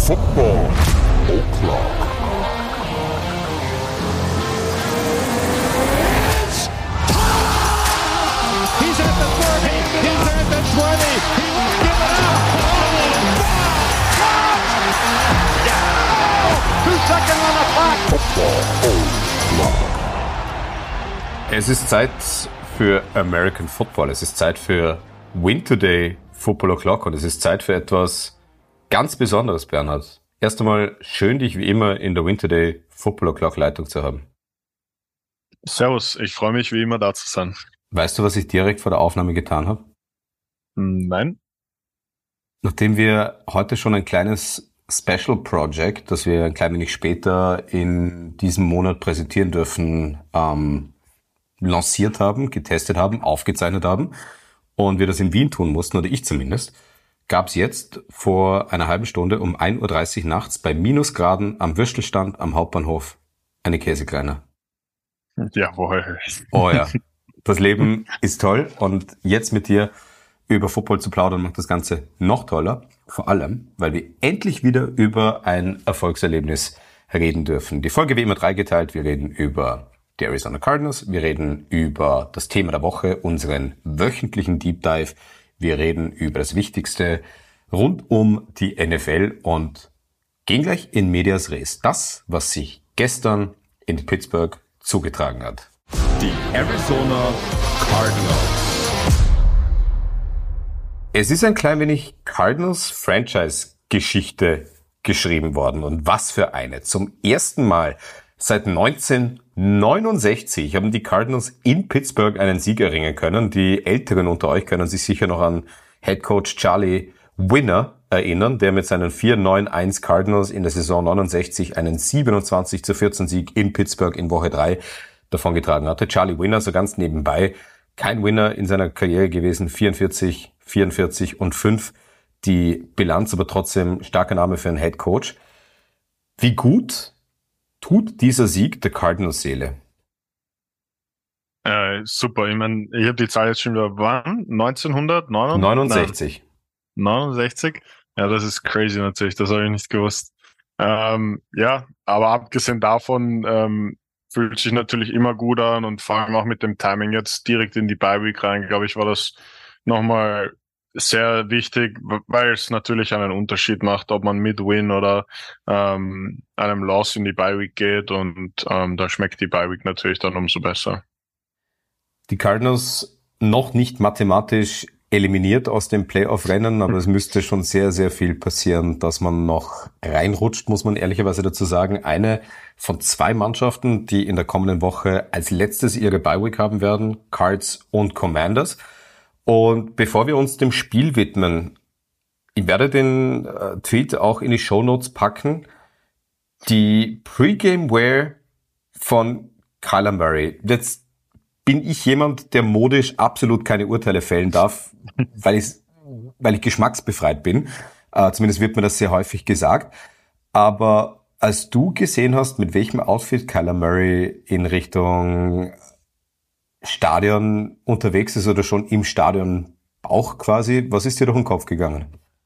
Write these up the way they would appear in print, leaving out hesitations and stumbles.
Football O'Clock. He's at the 30, he's at the 20, he won't give it up. Oh, 2 seconds on the clock. Football O'Clock. Es ist Zeit für American Football. Es ist Zeit für Win Today Football O'Clock und es ist Zeit für etwas ganz Besonderes, Bernhard. Erst einmal schön, dich wie immer in der Win Today Football O'Clock Leitung zu haben. Servus, ich freue mich wie immer da zu sein. Weißt du, was ich direkt vor der Aufnahme getan habe? Nein? Nachdem wir heute schon ein kleines Special Project, das wir ein klein wenig später in diesem Monat präsentieren dürfen, lanciert haben, getestet haben, aufgezeichnet haben und wir das in Wien tun mussten, oder ich zumindest, gab es jetzt vor einer halben Stunde um 1.30 Uhr nachts bei Minusgraden am Würstelstand am Hauptbahnhof eine Käsekleiner. Jawohl. Oh ja, das Leben ist toll und jetzt mit dir über Football zu plaudern macht das Ganze noch toller, vor allem, weil wir endlich wieder über ein Erfolgserlebnis reden dürfen. Die Folge wie immer dreigeteilt, wir reden über die Arizona Cardinals, wir reden über das Thema der Woche, unseren wöchentlichen Deep Dive, wir reden über das Wichtigste rund um die NFL und gehen gleich in medias res. Das, was sich gestern in Pittsburgh zugetragen hat. Die Arizona Cardinals. Es ist ein klein wenig Cardinals-Franchise-Geschichte geschrieben worden. Und was für eine. Zum ersten Mal seit 1969 haben die Cardinals in Pittsburgh einen Sieg erringen können. Die Älteren unter euch können sich sicher noch an Head Coach Charlie Winner erinnern, der mit seinen 4-9-1 Cardinals in der Saison 69 einen 27-14 Sieg in Pittsburgh in Woche 3 davongetragen hatte. Charlie Winner, so ganz nebenbei, kein Winner in seiner Karriere gewesen, 44 und 5. Die Bilanz, aber trotzdem starker Name für einen Head Coach. Wie gut tut dieser Sieg der Cardinals-Seele? Super, ich meine, ich habe die Zahl jetzt schon wieder, wann? 1969? 69? Ja, das ist crazy natürlich, das habe ich nicht gewusst. Ja, aber abgesehen davon fühlt sich natürlich immer gut an und vor allem auch mit dem Timing jetzt direkt in die Bye-Week rein, glaube ich, war das nochmal sehr wichtig, weil es natürlich einen Unterschied macht, ob man mit Win oder einem Loss in die Bye-Week geht und da schmeckt die Bye-Week natürlich dann umso besser. Die Cardinals noch nicht mathematisch eliminiert aus dem Playoff-Rennen, aber es müsste schon sehr, sehr viel passieren, dass man noch reinrutscht, muss man ehrlicherweise dazu sagen. Eine von 2 Mannschaften, die in der kommenden Woche als letztes ihre Bye-Week haben werden, Cards und Commanders. Und bevor wir uns dem Spiel widmen, ich werde den Tweet auch in die Shownotes packen. Die Pre-Game-Wear von Kyler Murray. Jetzt bin ich jemand, der modisch absolut keine Urteile fällen darf, weil ich geschmacksbefreit bin. Zumindest wird mir das sehr häufig gesagt. Aber als du gesehen hast, mit welchem Outfit Kyler Murray in Richtung Stadion unterwegs ist oder schon im Stadion auch quasi, was ist dir durch den Kopf gegangen?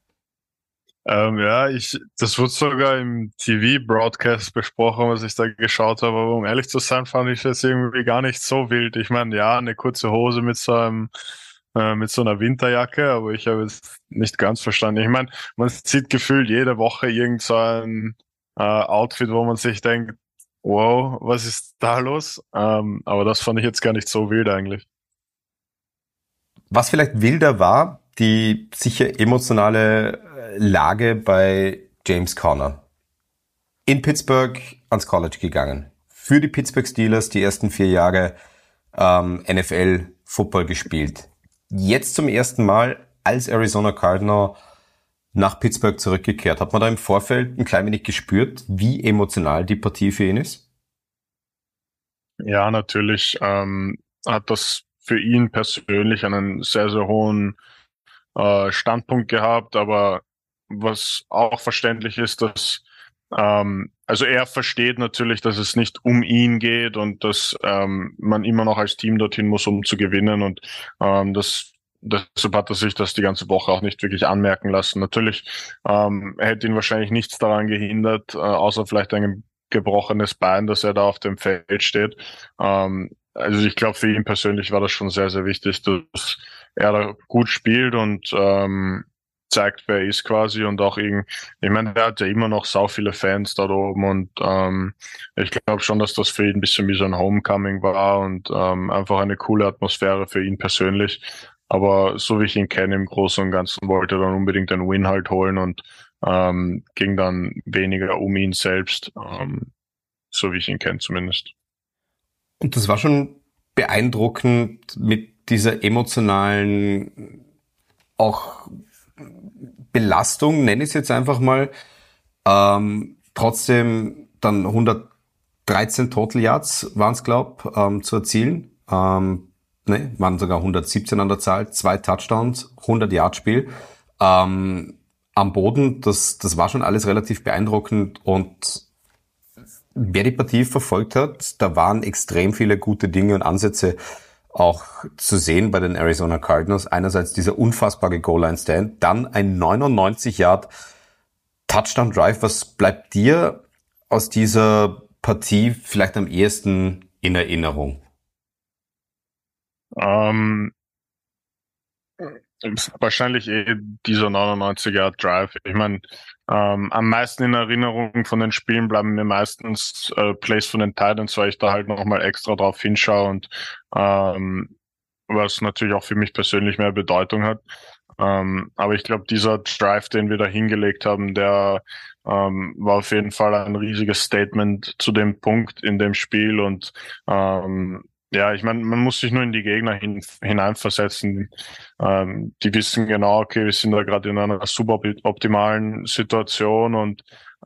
Ja, das wurde sogar im TV-Broadcast besprochen, was ich da geschaut habe, aber um ehrlich zu sein, fand ich das irgendwie gar nicht so wild. Ich meine, ja, eine kurze Hose mit so einer Winterjacke, aber ich habe jetzt nicht ganz verstanden. Ich meine, man sieht gefühlt jede Woche irgend so ein Outfit, wo man sich denkt, wow, was ist da los? Aber das fand ich jetzt gar nicht so wild eigentlich. Was vielleicht wilder war, die sicher emotionale Lage bei James Conner. In Pittsburgh ans College gegangen. Für die Pittsburgh Steelers die ersten 4 Jahre NFL-Football gespielt. Jetzt zum ersten Mal als Arizona Cardinal nach Pittsburgh zurückgekehrt. Hat man da im Vorfeld ein klein wenig gespürt, wie emotional die Partie für ihn ist? Ja, natürlich hat das für ihn persönlich einen sehr, sehr hohen Standpunkt gehabt, aber was auch verständlich ist, dass also er versteht natürlich, dass es nicht um ihn geht und dass man immer noch als Team dorthin muss, um zu gewinnen und das Deshalb hat er sich das die ganze Woche auch nicht wirklich anmerken lassen. Natürlich hätte ihn wahrscheinlich nichts daran gehindert, außer vielleicht ein gebrochenes Bein, dass er da auf dem Feld steht. Also ich glaube, für ihn persönlich war das schon sehr, sehr wichtig, dass er da gut spielt und zeigt, wer er ist quasi, und auch ich meine, der hat ja immer noch sau viele Fans da oben, und ich glaube schon, dass das für ihn ein bisschen wie so ein Homecoming war und einfach eine coole Atmosphäre für ihn persönlich. Aber so wie ich ihn kenne, im Großen und Ganzen wollte er dann unbedingt einen Win halt holen und ging dann weniger um ihn selbst, so wie ich ihn kenne zumindest. Und das war schon beeindruckend mit dieser emotionalen auch Belastung, nenne ich es jetzt einfach mal. Trotzdem dann 113 Total Yards waren es, zu erzielen. Waren sogar 117 an der Zahl, 2 Touchdowns, 100 Yard Spiel. Am Boden, das war schon alles relativ beeindruckend, und wer die Partie verfolgt hat, da waren extrem viele gute Dinge und Ansätze auch zu sehen bei den Arizona Cardinals. Einerseits dieser unfassbare Goal-Line-Stand, dann ein 99-Yard-Touchdown-Drive. Was bleibt dir aus dieser Partie vielleicht am ehesten in Erinnerung? Wahrscheinlich dieser 99-Yard-Drive. Ich meine, am meisten in Erinnerung von den Spielen bleiben mir meistens Plays von den Titans, weil ich da halt nochmal extra drauf hinschaue und was natürlich auch für mich persönlich mehr Bedeutung hat. Aber ich glaube, dieser Drive, den wir da hingelegt haben, der war auf jeden Fall ein riesiges Statement zu dem Punkt in dem Spiel, und ja, ich meine, man muss sich nur in die Gegner hineinversetzen. Die wissen genau, okay, wir sind da gerade in einer super optimalen Situation, und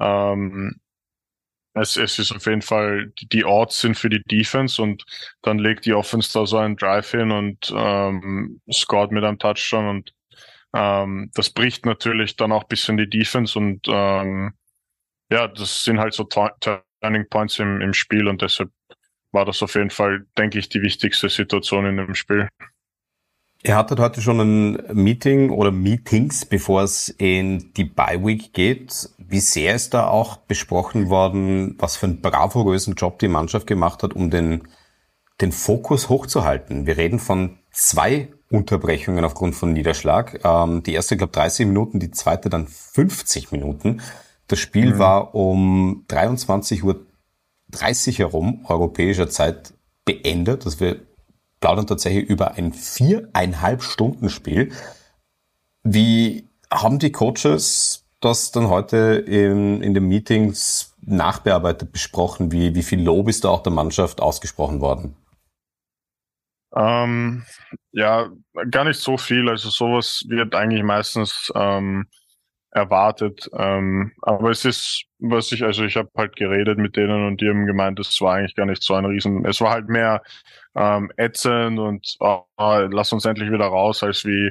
es ist auf jeden Fall, die Odds sind für die Defense, und dann legt die Offense da so einen Drive hin und scored mit einem Touchdown, und das bricht natürlich dann auch ein bisschen die Defense, und ja, das sind halt so Turning Points im Spiel, und deshalb war das auf jeden Fall, denke ich, die wichtigste Situation in dem Spiel. Ihr hattet heute schon ein Meeting oder Meetings, bevor es in die Bye Week geht. Wie sehr ist da auch besprochen worden, was für einen bravourösen Job die Mannschaft gemacht hat, um den Fokus hochzuhalten? Wir reden von 2 Unterbrechungen aufgrund von Niederschlag. Die erste, glaube 30 Minuten, die zweite dann 50 Minuten. Das Spiel war um 23:30 Uhr herum, europäischer Zeit, beendet. Also wir plaudern tatsächlich über ein 4,5 Stunden Spiel. Wie haben die Coaches das dann heute in den Meetings nachbearbeitet, besprochen? Wie viel Lob ist da auch der Mannschaft ausgesprochen worden? Ja, gar nicht so viel. Also sowas wird eigentlich meistens erwartet. Aber es ist, ich habe halt geredet mit denen, und die haben gemeint, es war eigentlich gar nicht so ein es war halt mehr ätzend und lass uns endlich wieder raus, als wie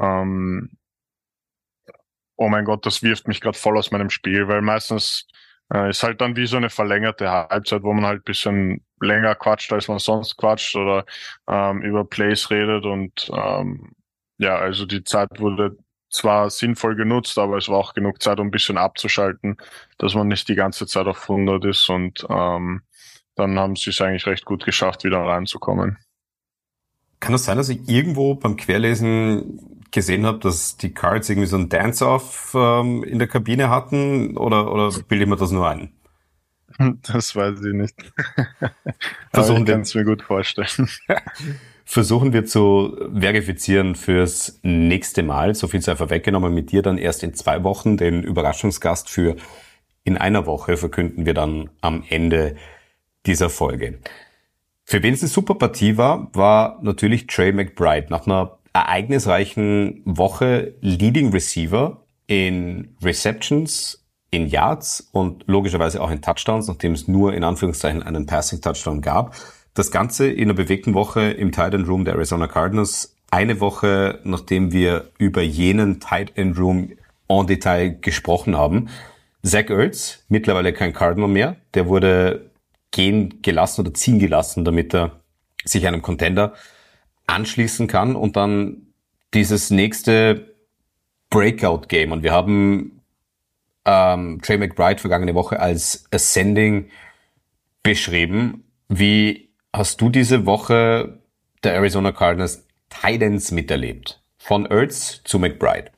oh mein Gott, das wirft mich gerade voll aus meinem Spiel, weil meistens ist halt dann wie so eine verlängerte Halbzeit, wo man halt ein bisschen länger quatscht, als man sonst quatscht, oder über Plays redet, und ja, also die Zeit wurde zwar sinnvoll genutzt, aber es war auch genug Zeit, um ein bisschen abzuschalten, dass man nicht die ganze Zeit auf 100 ist, und dann haben sie es eigentlich recht gut geschafft, wieder reinzukommen. Kann das sein, dass ich irgendwo beim Querlesen gesehen habe, dass die Cards irgendwie so ein Dance-Off in der Kabine hatten, oder bilde ich mir das nur ein? Das weiß ich nicht. Aber ich kann es mir gut vorstellen. Versuchen wir zu verifizieren fürs nächste Mal. So viel sei vorweggenommen, mit dir dann erst in 2 Wochen. Den Überraschungsgast für in einer Woche verkünden wir dann am Ende dieser Folge. Für wen es eine super Partie war natürlich Trey McBride. Nach einer ereignisreichen Woche Leading Receiver in Receptions, in Yards und logischerweise auch in Touchdowns, nachdem es nur in Anführungszeichen einen Passing-Touchdown gab. Das Ganze in einer bewegten Woche im Tight End Room der Arizona Cardinals. Eine Woche, nachdem wir über jenen Tight End Room en Detail gesprochen haben. Zach Ertz, mittlerweile kein Cardinal mehr, der wurde gehen gelassen oder ziehen gelassen, damit er sich einem Contender anschließen kann. Und dann dieses nächste Breakout-Game und wir haben Trey McBride vergangene Woche als Ascending beschrieben. Wie hast du diese Woche der Arizona Cardinals Titans miterlebt? Von Ertz zu McBride.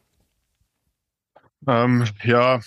War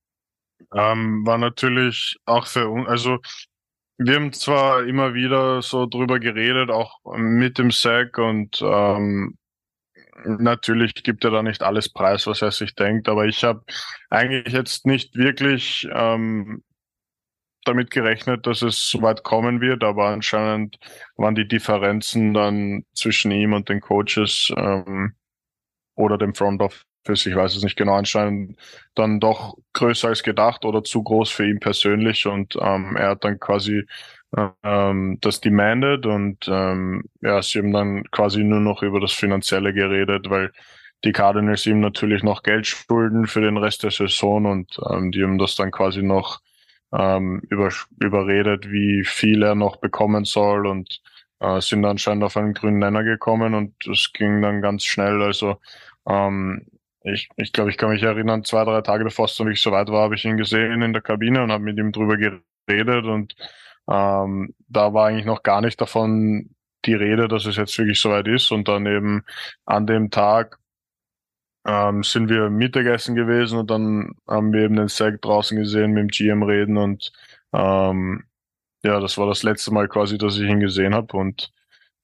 natürlich auch für uns, also wir haben zwar immer wieder so drüber geredet, auch mit dem Sack und natürlich gibt er da nicht alles preis, was er sich denkt, aber ich habe eigentlich jetzt nicht wirklich damit gerechnet, dass es so weit kommen wird, aber anscheinend waren die Differenzen dann zwischen ihm und den Coaches oder dem Front Office, ich weiß es nicht genau, anscheinend dann doch größer als gedacht oder zu groß für ihn persönlich und er hat dann quasi das demanded und sie haben dann quasi nur noch über das Finanzielle geredet, weil die Cardinals ihm natürlich noch Geld schulden für den Rest der Saison und die haben das dann quasi noch überredet, wie viel er noch bekommen soll und sind anscheinend auf einen grünen Nenner gekommen und das ging dann ganz schnell, also ich glaube, ich kann mich erinnern, 2-3 Tage bevor es noch nicht so weit war, habe ich ihn gesehen in der Kabine und habe mit ihm drüber geredet und da war eigentlich noch gar nicht davon die Rede, dass es jetzt wirklich soweit ist und dann eben an dem Tag sind wir Mittagessen gewesen und dann haben wir eben den Sack draußen gesehen, mit dem GM reden und das war das letzte Mal quasi, dass ich ihn gesehen habe und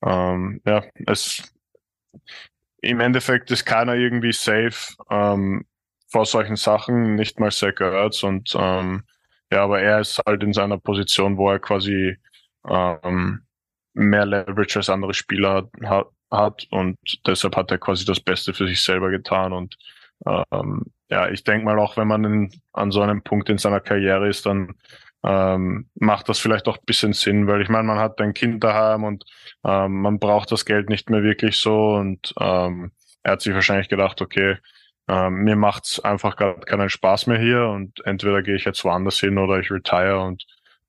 im Endeffekt ist keiner irgendwie safe vor solchen Sachen, nicht mal Zach Ertz und aber er ist halt in seiner Position, wo er quasi mehr Leverage als andere Spieler hat und deshalb hat er quasi das Beste für sich selber getan und ich denke mal auch, wenn man an so einem Punkt in seiner Karriere ist, dann macht das vielleicht auch ein bisschen Sinn, weil ich meine, man hat ein Kind daheim und man braucht das Geld nicht mehr wirklich so und er hat sich wahrscheinlich gedacht, okay, mir macht's einfach gerade keinen Spaß mehr hier und entweder gehe ich jetzt woanders hin oder ich retire und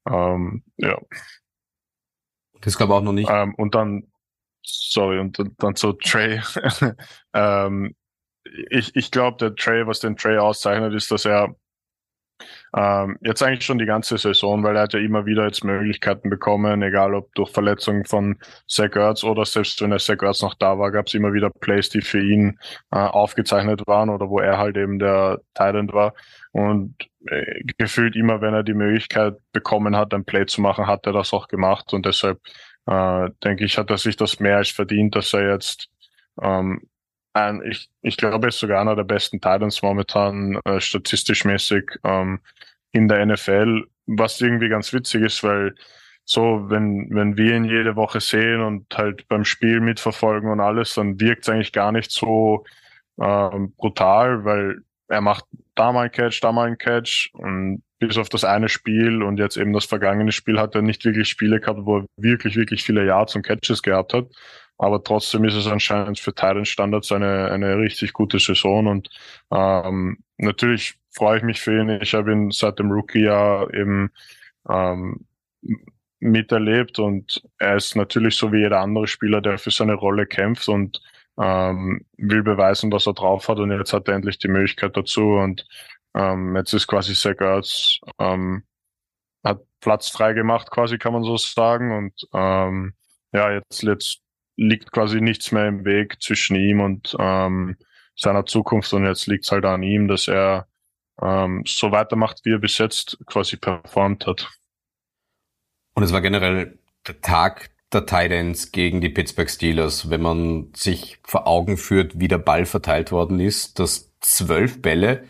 Das glaube auch noch nicht. Und dann so Trey. Ich glaube, der Trey, was den Trey auszeichnet, ist, dass er jetzt eigentlich schon die ganze Saison, weil er hat ja immer wieder jetzt Möglichkeiten bekommen, egal ob durch Verletzungen von Zach Ertz oder selbst wenn der Zach Ertz noch da war, gab es immer wieder Plays, die für ihn aufgezeichnet waren oder wo er halt eben der Tight End war und gefühlt immer, wenn er die Möglichkeit bekommen hat, ein Play zu machen, hat er das auch gemacht und deshalb denke ich, hat er sich das mehr als verdient, dass er jetzt ich glaube, er ist sogar einer der besten Titans momentan statistisch mäßig in der NFL, was irgendwie ganz witzig ist, weil so, wenn wir ihn jede Woche sehen und halt beim Spiel mitverfolgen und alles, dann wirkt es eigentlich gar nicht so brutal, weil er macht da mal einen Catch und bis auf das eine Spiel und jetzt eben das vergangene Spiel hat er nicht wirklich Spiele gehabt, wo er wirklich, wirklich viele Yards und Catches gehabt hat. Aber trotzdem ist es anscheinend für Titan-Standards eine richtig gute Saison und natürlich freue ich mich für ihn. Ich habe ihn seit dem Rookie-Jahr eben miterlebt und er ist natürlich so wie jeder andere Spieler, der für seine Rolle kämpft und will beweisen, was er drauf hat und jetzt hat er endlich die Möglichkeit dazu und jetzt ist quasi Zach Ertz hat Platz frei gemacht, quasi kann man so sagen und jetzt liegt quasi nichts mehr im Weg zwischen ihm und seiner Zukunft und jetzt liegt es halt an ihm, dass er so weitermacht, wie er bis jetzt quasi performt hat. Und es war generell der Tag der Titans gegen die Pittsburgh Steelers, wenn man sich vor Augen führt, wie der Ball verteilt worden ist, dass 11 Bälle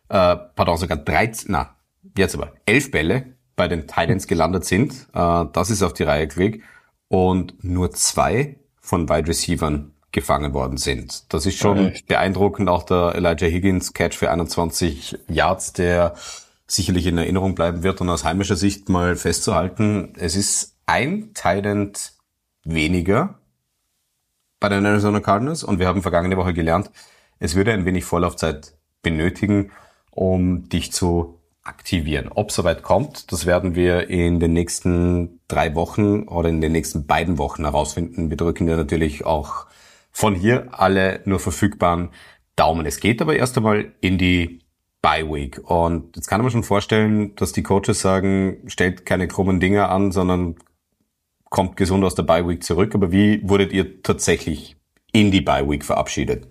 bei den Titans gelandet sind. Das ist auf die Reihe gekriegt und nur 2 von Wide Receivern gefangen worden sind. Das ist schon beeindruckend. Auch der Elijah Higgins Catch für 21 Yards, der sicherlich in Erinnerung bleiben wird und aus heimischer Sicht mal festzuhalten, es ist ein Tight End weniger bei den Arizona Cardinals und wir haben vergangene Woche gelernt, es würde ein wenig Vorlaufzeit benötigen, um dich zu aktivieren. Ob soweit kommt, das werden wir in den nächsten 3 Wochen oder in den nächsten beiden Wochen herausfinden. Wir drücken dir natürlich auch Von hier alle nur verfügbaren Daumen. Es geht aber erst einmal in die Bye Week. Und jetzt kann man schon vorstellen, dass die Coaches sagen, stellt keine krummen Dinge an, sondern kommt gesund aus der Bye Week zurück. Aber wie wurdet ihr tatsächlich in die Bye Week verabschiedet?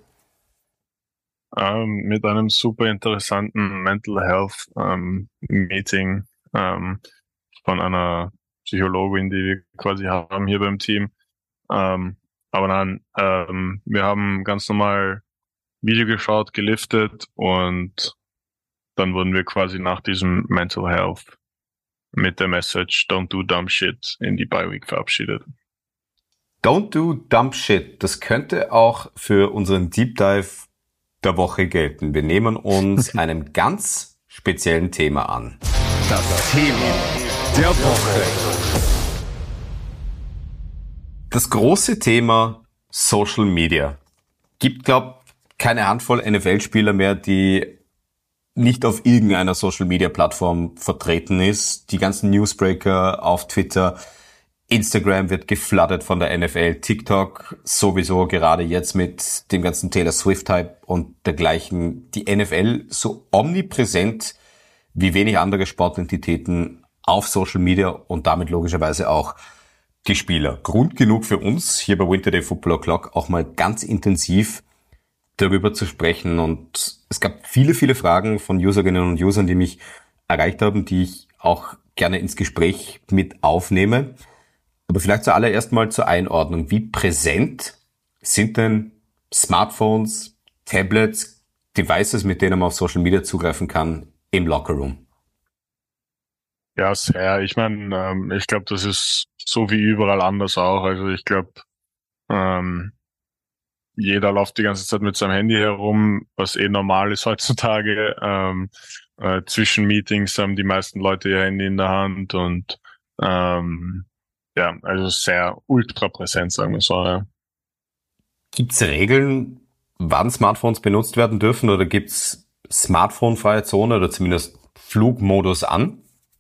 Mit einem super interessanten Mental Health Meeting von einer Psychologin, die wir quasi haben hier beim Team. Aber nein, wir haben ganz normal Video geschaut, geliftet und dann wurden wir quasi nach diesem Mental Health mit der Message Don't do dumb shit in die Bye Week verabschiedet. Don't do dumb shit. Das könnte auch für unseren Deep Dive der Woche gelten. Wir nehmen uns einem ganz speziellen Thema an. Das Thema der Woche. Das große Thema Social Media. Gibt, keine Handvoll NFL-Spieler mehr, die nicht auf irgendeiner Social-Media-Plattform vertreten ist. Die ganzen Newsbreaker auf Twitter, Instagram wird geflattert von der NFL, TikTok sowieso, gerade jetzt mit dem ganzen Taylor Swift-Hype und dergleichen. Die NFL so omnipräsent wie wenig andere Sportentitäten auf Social Media und damit logischerweise auch die Spieler. Grund genug für uns, hier bei Winter Day Football O'Clock auch mal ganz intensiv darüber zu sprechen. Und es gab viele, viele Fragen von Userinnen und Usern, die mich erreicht haben, die ich auch gerne ins Gespräch mit aufnehme. Aber vielleicht zuallererst mal zur Einordnung. Wie präsent sind denn Smartphones, Tablets, Devices, mit denen man auf Social Media zugreifen kann, im Lockerroom? Ja, sehr. Ich meine, ich glaube, das ist so wie überall anders auch. Also ich glaube, jeder läuft die ganze Zeit mit seinem Handy herum, was normal ist heutzutage. Zwischen Meetings haben die meisten Leute ihr Handy in der Hand und ja, also sehr ultra präsent, sagen wir so. Ja. Gibt es Regeln, wann Smartphones benutzt werden dürfen, oder gibt es Smartphone-freie Zone oder zumindest Flugmodus an?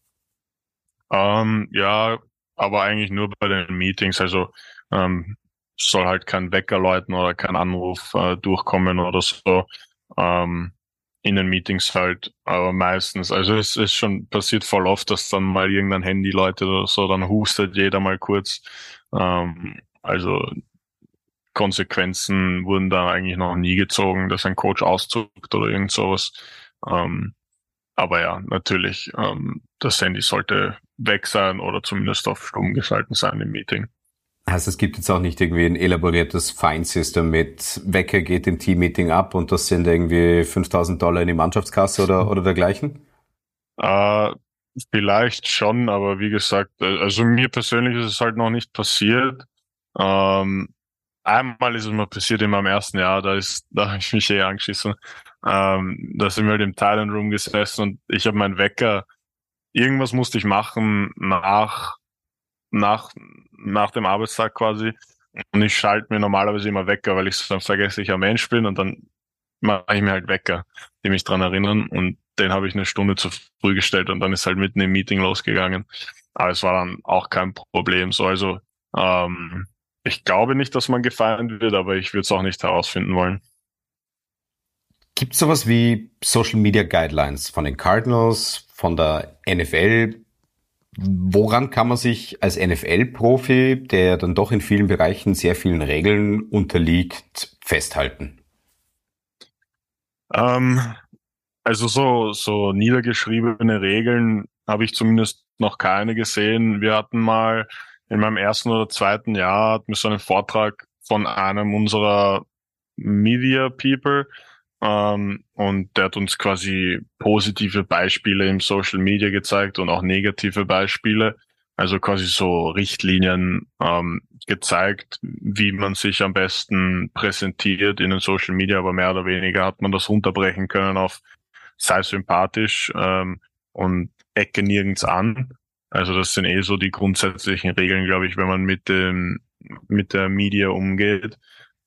Ja, aber eigentlich nur bei den Meetings. Also soll halt kein Wecker läuten oder kein Anruf durchkommen oder so. In den Meetings halt, aber meistens. Also es ist schon passiert voll oft, dass dann mal irgendein Handy läutet oder so, dann hustet jeder mal kurz. Also Konsequenzen wurden da eigentlich noch nie gezogen, dass ein Coach auszuckt oder irgend sowas. Aber ja, natürlich, das Handy sollte weg sein oder zumindest auf stumm geschalten sein im Meeting. Heißt, es gibt jetzt auch nicht irgendwie ein elaboriertes Fine-System mit Wecker geht im Team-Meeting ab und das sind irgendwie $5.000 in die Mannschaftskasse oder dergleichen? Vielleicht schon, aber wie gesagt, also mir persönlich ist es halt noch nicht passiert. Einmal ist es mal passiert in meinem ersten Jahr, da habe ich mich angeschissen. Da sind wir halt im Thailand Room gesessen und ich habe meinen Wecker, irgendwas musste ich machen nach dem Arbeitstag quasi. Und ich schalte mir normalerweise immer Wecker, weil ich so ein vergesslicher Mensch bin und dann mache ich mir halt Wecker, die mich dran erinnern und den habe ich eine Stunde zu früh gestellt und dann ist halt mitten im Meeting losgegangen. Aber es war dann auch kein Problem. So, also ich glaube nicht, dass man gefeiert wird, aber ich würde es auch nicht herausfinden wollen. Gibt es sowas wie Social Media Guidelines von den Cardinals, von der NFL? Woran kann man sich als NFL-Profi, der dann doch in vielen Bereichen sehr vielen Regeln unterliegt, festhalten? Also so niedergeschriebene Regeln habe ich zumindest noch keine gesehen. Wir hatten mal in meinem ersten oder zweiten Jahr hatten wir so einen Vortrag von einem unserer Media People, und der hat uns quasi positive Beispiele im Social Media gezeigt und auch negative Beispiele. Also quasi so Richtlinien gezeigt, wie man sich am besten präsentiert in den Social Media, aber mehr oder weniger hat man das runterbrechen können auf sei sympathisch und ecke nirgends an. Also das sind so die grundsätzlichen Regeln, glaube ich, wenn man mit der Media umgeht.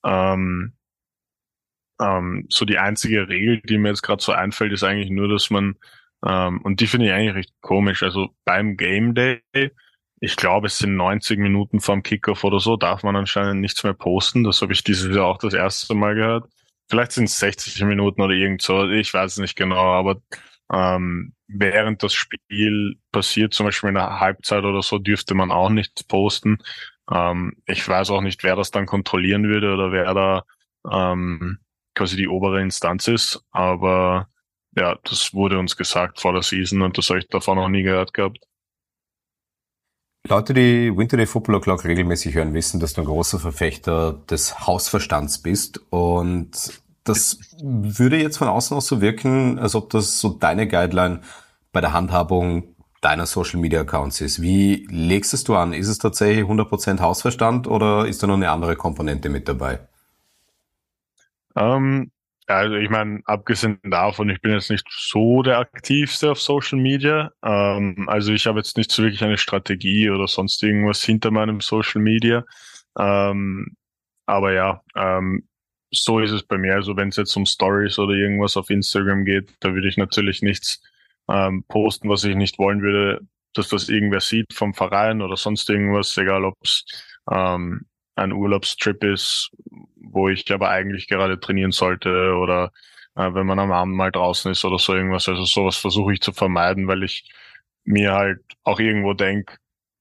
So die einzige Regel, die mir jetzt gerade so einfällt, ist eigentlich nur, dass man, und die finde ich eigentlich recht komisch, also beim Game Day ich glaube, es sind 90 Minuten vorm Kickoff oder so, darf man anscheinend nichts mehr posten. Das habe ich dieses Jahr auch das erste Mal gehört. Vielleicht sind es 60 Minuten oder irgend so, ich weiß es nicht genau, aber während das Spiel passiert, zum Beispiel in der Halbzeit oder so, dürfte man auch nichts posten. Ich weiß auch nicht, wer das dann kontrollieren würde oder wer da quasi die obere Instanz ist, aber ja, das wurde uns gesagt vor der Season und das habe ich davon noch nie gehört gehabt. Leute, die Winter Day Football O'Clock regelmäßig hören, wissen, dass du ein großer Verfechter des Hausverstands bist. Und das würde jetzt von außen aus so wirken, als ob das so deine Guideline bei der Handhabung deiner Social Media Accounts ist. Wie legst es du an? Ist es tatsächlich 100% Hausverstand oder ist da noch eine andere Komponente mit dabei? Also ich meine, abgesehen davon, ich bin jetzt nicht so der Aktivste auf Social Media. Also ich habe jetzt nicht so wirklich eine Strategie oder sonst irgendwas hinter meinem Social Media. Aber ja, so ist es bei mir. Also wenn es jetzt um Stories oder irgendwas auf Instagram geht, da würde ich natürlich nichts posten, was ich nicht wollen würde, dass das irgendwer sieht vom Verein oder sonst irgendwas, egal ob es ein Urlaubstrip ist, wo ich aber eigentlich gerade trainieren sollte oder wenn man am Abend mal draußen ist oder so irgendwas. Also sowas versuche ich zu vermeiden, weil ich mir halt auch irgendwo denke,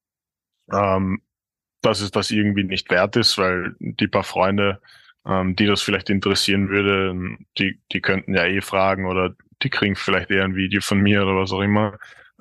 dass es das irgendwie nicht wert ist, weil die paar Freunde, die das vielleicht interessieren würde, die könnten ja eh fragen oder die kriegen vielleicht eher ein Video von mir oder was auch immer.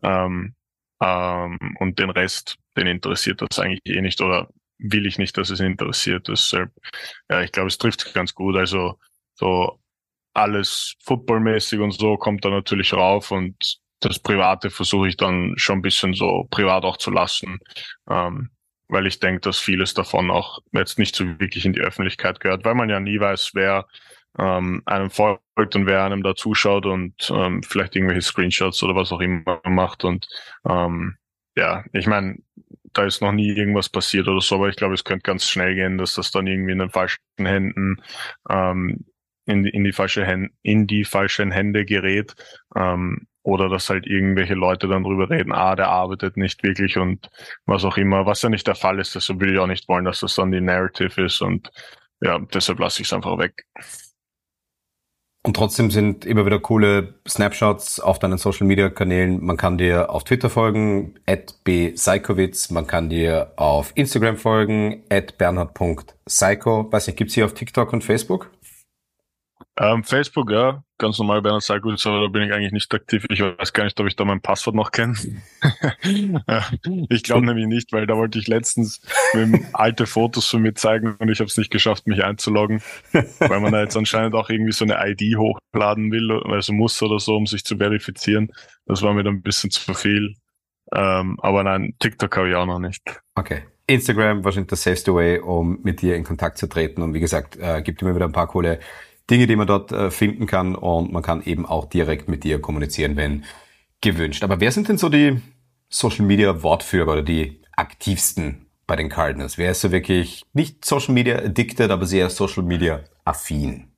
Und den Rest, den interessiert das eigentlich eh nicht oder will ich nicht, dass es interessiert. Deshalb, ja, ich glaube, es trifft ganz gut. Also so alles footballmäßig und so kommt da natürlich rauf und das Private versuche ich dann schon ein bisschen so privat auch zu lassen, weil ich denke, dass vieles davon auch jetzt nicht so wirklich in die Öffentlichkeit gehört, weil man ja nie weiß, wer einem folgt und wer einem da zuschaut und vielleicht irgendwelche Screenshots oder was auch immer macht. Und ja, ich meine, da ist noch nie irgendwas passiert oder so, aber ich glaube, es könnte ganz schnell gehen, dass das dann irgendwie in den falschen Händen in die falschen Hände gerät, oder dass halt irgendwelche Leute dann drüber reden, der arbeitet nicht wirklich und was auch immer, was ja nicht der Fall ist. Deshalb will ich auch nicht wollen, dass das dann die Narrative ist und ja, deshalb lasse ich es einfach weg. Und trotzdem sind immer wieder coole Snapshots auf deinen Social-Media-Kanälen. Man kann dir auf Twitter folgen, @bseikowitz. Man kann dir auf Instagram folgen, @bernhard.psycho. Weiß nicht, gibt's hier auf TikTok und Facebook? Facebook, ja, ganz normal Bernhard Seikowitz, aber da bin ich eigentlich nicht aktiv. Ich weiß gar nicht, ob ich da mein Passwort noch kenne. Ich glaube nämlich nicht, weil da wollte ich letztens alte Fotos von mir zeigen und ich habe es nicht geschafft, mich einzuloggen, weil man da jetzt anscheinend auch irgendwie so eine ID hochladen will, also muss oder so, um sich zu verifizieren. Das war mir dann ein bisschen zu viel. Aber nein, TikTok habe ich auch noch nicht. Okay. Instagram wahrscheinlich der safeste way, um mit dir in Kontakt zu treten. Und wie gesagt, gibt immer wieder ein paar coole Dinge, die man dort finden kann, und man kann eben auch direkt mit dir kommunizieren, wenn gewünscht. Aber wer sind denn so die Social-Media-Wortführer oder die aktivsten bei den Cardinals? Wer ist so wirklich nicht Social-Media-addicted, aber sehr Social-Media-affin?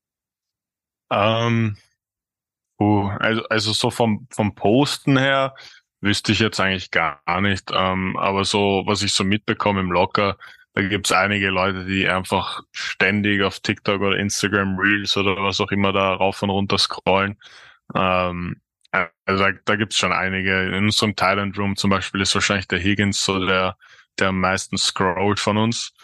Also so vom Posten her wüsste ich jetzt eigentlich gar nicht. Aber so, was ich so mitbekomme im Locker, da gibt's einige Leute, die einfach ständig auf TikTok oder Instagram Reels oder was auch immer da rauf und runter scrollen. Also da gibt's schon einige. In unserem Thailand Room zum Beispiel ist wahrscheinlich der Higgins so der am meisten scrollt von uns.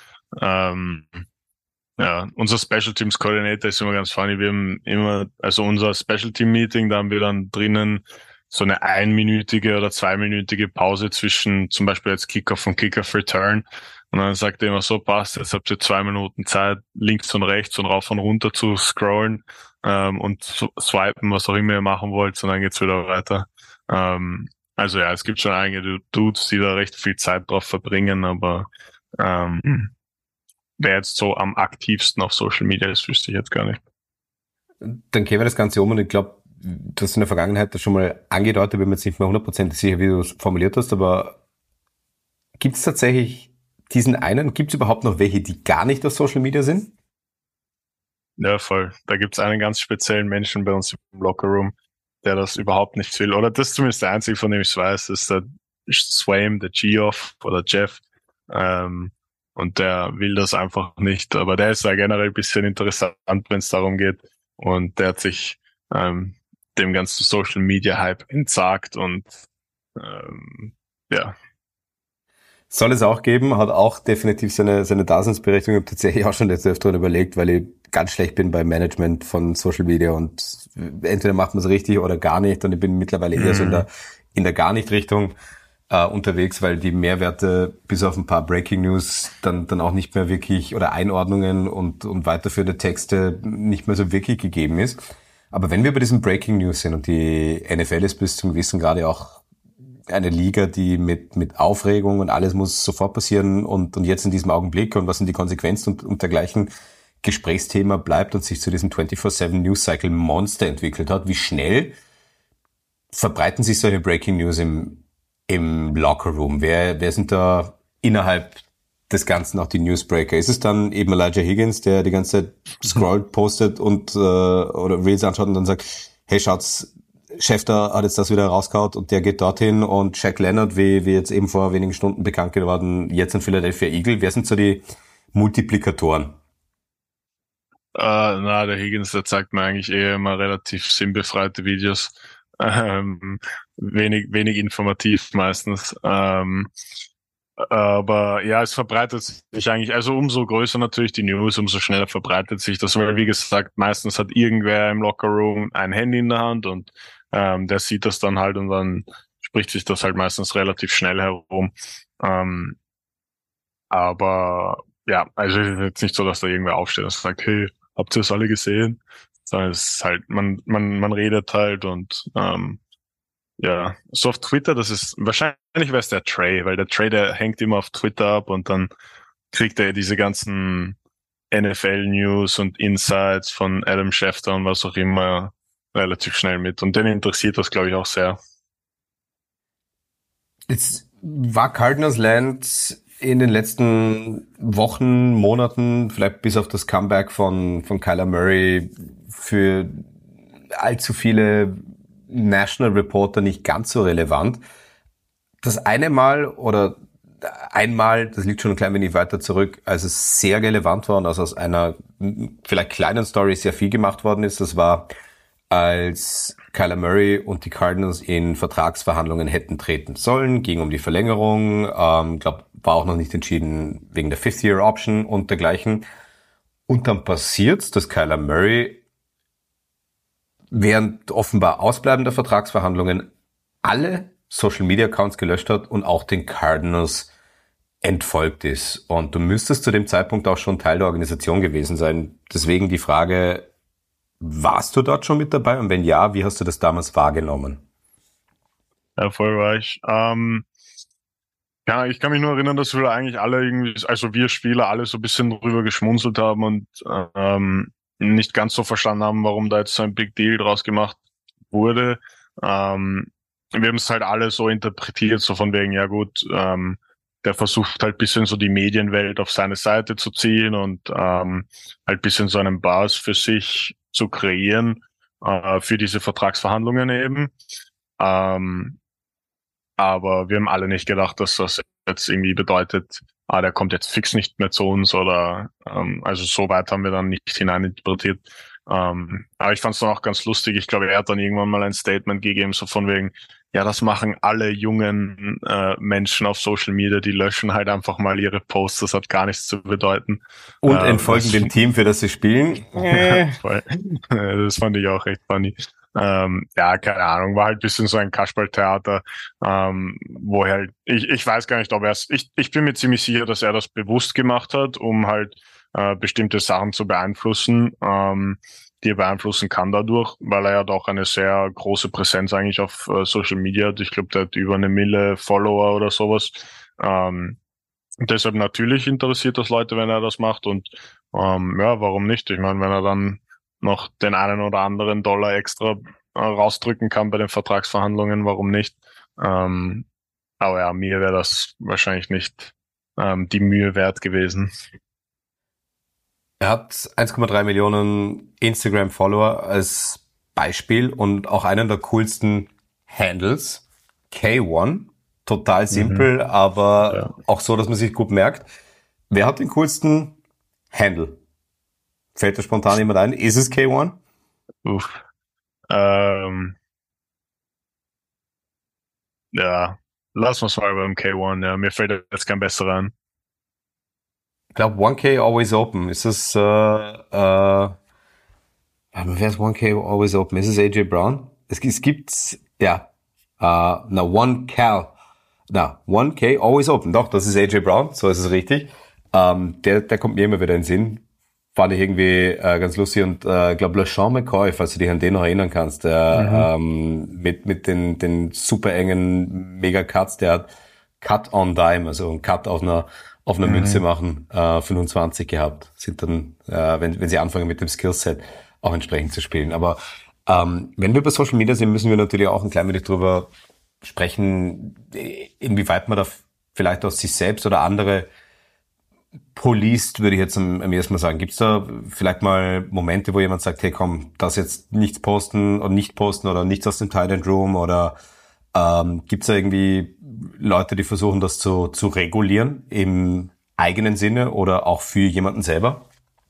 Ja, unser Special Teams Coordinator ist immer ganz funny. Wir haben immer, also unser Special Team Meeting, da haben wir dann drinnen so eine einminütige oder zweiminütige Pause zwischen zum Beispiel jetzt Kickoff und Kickoff Return. Und dann sagt er immer so, passt, jetzt habt ihr 2 Minuten Zeit, links und rechts und rauf und runter zu scrollen und swipen, was auch immer ihr machen wollt, und dann geht's wieder weiter. Also ja, es gibt schon einige Dudes, die da recht viel Zeit drauf verbringen, aber wer jetzt so am aktivsten auf Social Media ist, wüsste ich jetzt gar nicht. Dann kehren wir das Ganze um, und ich glaube, du hast in der Vergangenheit das schon mal angedeutet, bin mir jetzt nicht mehr 100% sicher, wie du es formuliert hast, aber gibt es tatsächlich diesen einen, gibt es überhaupt noch welche, die gar nicht auf Social Media sind? Ja, voll. Da gibt es einen ganz speziellen Menschen bei uns im Lockerroom, der das überhaupt nicht will. Oder das ist zumindest der einzige, von dem ich es weiß, ist Swaim, der Geoff oder Jeff, und der will das einfach nicht. Aber der ist ja generell ein bisschen interessant, wenn es darum geht. Und der hat sich dem ganzen Social Media Hype entsagt und ja. Soll es auch geben, hat auch definitiv seine Daseinsberechtigung. Ich habe tatsächlich auch schon letztes Mal überlegt, weil ich ganz schlecht bin beim Management von Social Media und entweder macht man es richtig oder gar nicht, und ich bin mittlerweile eher so in der gar nicht Richtung unterwegs, weil die Mehrwerte bis auf ein paar Breaking News dann auch nicht mehr wirklich, oder Einordnungen und weiterführende Texte nicht mehr so wirklich gegeben ist. Aber wenn wir bei diesen Breaking News sind, und die NFL ist bis zum gewissen Grade auch eine Liga, die mit Aufregung und alles muss sofort passieren und jetzt in diesem Augenblick und was sind die Konsequenzen und dergleichen Gesprächsthema bleibt und sich zu diesem 24/7 News Cycle Monster entwickelt hat. Wie schnell verbreiten sich solche Breaking News im Locker Room? Wer sind da innerhalb des Ganzen auch die Newsbreaker? Ist es dann eben Elijah Higgins, der die ganze Zeit scrollt, postet und oder Reels anschaut und dann sagt, hey, schaut's, Schefter hat jetzt das wieder rausgehauen und der geht dorthin, und Shaq Leonard, wie jetzt eben vor wenigen Stunden bekannt geworden, jetzt ein Philadelphia Eagle. Wer sind so die Multiplikatoren? Der Higgins, der zeigt mir eigentlich eher immer relativ sinnbefreite Videos. Wenig informativ meistens. Aber ja, es verbreitet sich eigentlich, also umso größer natürlich die News, umso schneller verbreitet sich das, weil wie gesagt, meistens hat irgendwer im Lockerroom ein Handy in der Hand und der sieht das dann halt und dann spricht sich das halt meistens relativ schnell herum. Aber ja, also es ist jetzt nicht so, dass da irgendwer aufsteht und sagt, hey, habt ihr das alle gesehen? Sondern es ist halt, man redet halt und ja, so auf Twitter, das ist, wahrscheinlich wäre es der Trey, weil der Trey, der hängt immer auf Twitter ab und dann kriegt er diese ganzen NFL-News und Insights von Adam Schefter und was auch immer relativ schnell mit. Und den interessiert das, glaube ich, auch sehr. Jetzt war Cardinals Land in den letzten Wochen, Monaten, vielleicht bis auf das Comeback von Kyler Murray, für allzu viele National Reporter nicht ganz so relevant. Das einmal, das liegt schon ein klein wenig weiter zurück, als es sehr relevant war und aus einer vielleicht kleinen Story sehr viel gemacht worden ist. Das war, als Kyler Murray und die Cardinals in Vertragsverhandlungen hätten treten sollen, ging um die Verlängerung, glaube, war auch noch nicht entschieden wegen der Fifth-Year-Option und dergleichen. Und dann passiert's, dass Kyler Murray während offenbar ausbleibender Vertragsverhandlungen alle Social-Media-Accounts gelöscht hat und auch den Cardinals entfolgt ist. Und du müsstest zu dem Zeitpunkt auch schon Teil der Organisation gewesen sein. Deswegen die Frage, warst du dort schon mit dabei? Und wenn ja, wie hast du das damals wahrgenommen? Ja, voll war ich. Ja, ich kann mich nur erinnern, dass wir eigentlich alle irgendwie, also wir Spieler alle so ein bisschen drüber geschmunzelt haben und nicht ganz so verstanden haben, warum da jetzt so ein Big Deal draus gemacht wurde. Wir haben es halt alle so interpretiert, so von wegen, ja gut, der versucht halt bisschen so die Medienwelt auf seine Seite zu ziehen und halt bisschen so einen Buzz für sich zu kreieren, für diese Vertragsverhandlungen eben. Aber wir haben alle nicht gedacht, dass das jetzt irgendwie bedeutet, der kommt jetzt fix nicht mehr zu uns oder also so weit haben wir dann nicht hineininterpretiert. Aber ich fand es dann auch ganz lustig. Ich glaube, er hat dann irgendwann mal ein Statement gegeben, so von wegen, ja, das machen alle jungen Menschen auf Social Media, die löschen halt einfach mal ihre Posts, das hat gar nichts zu bedeuten. Und entfolgen dem Team, für das sie spielen. Das fand ich auch recht funny. Ja, keine Ahnung, war halt ein bisschen so ein Kasperltheater, wo halt, ich weiß gar nicht, ob er es, ich bin mir ziemlich sicher, dass er das bewusst gemacht hat, um halt bestimmte Sachen zu beeinflussen, die er beeinflussen kann dadurch, weil er ja doch eine sehr große Präsenz eigentlich auf Social Media hat. Ich glaube, der hat über 1 Million Follower oder sowas. Deshalb natürlich interessiert das Leute, wenn er das macht und ja, warum nicht? Ich meine, wenn er dann noch den einen oder anderen Dollar extra rausdrücken kann bei den Vertragsverhandlungen, warum nicht? Aber ja, mir wäre das wahrscheinlich nicht die Mühe wert gewesen. Er hat 1,3 Millionen Instagram-Follower als Beispiel und auch einen der coolsten Handles, K1 total simpel, aber auch so, dass man sich gut merkt. Wer hat den coolsten Handle? Fällt da spontan jemand ein? Ist es K1? Ja, lass uns mal beim K1. Ja, mir fällt jetzt kein besserer an. Ich glaube, 1K Always Open. Ist es, wer ist 1K Always Open? Ist es AJ Brown? Es gibt, ja, 1K Always Open. Doch, das ist AJ Brown, so ist es richtig. Der kommt mir immer wieder in den Sinn. Fand ich irgendwie ganz lustig und glaube LeSean McCoy, falls du dich an den noch erinnern kannst, der mit den super engen Mega-Cuts, der hat Cut on Dime, also einen Cut auf einer Münze machen, 25 gehabt. Sind dann, wenn sie anfangen mit dem Skillset, auch entsprechend zu spielen. Aber wenn wir bei Social Media sind, müssen wir natürlich auch ein klein wenig drüber sprechen, inwieweit man da vielleicht aus sich selbst oder andere policed, würde ich jetzt am ersten Mal sagen. Gibt es da vielleicht mal Momente, wo jemand sagt, hey komm, das jetzt nichts posten oder nichts aus dem Tight End Room oder gibt es da irgendwie Leute, die versuchen, das zu regulieren im eigenen Sinne oder auch für jemanden selber?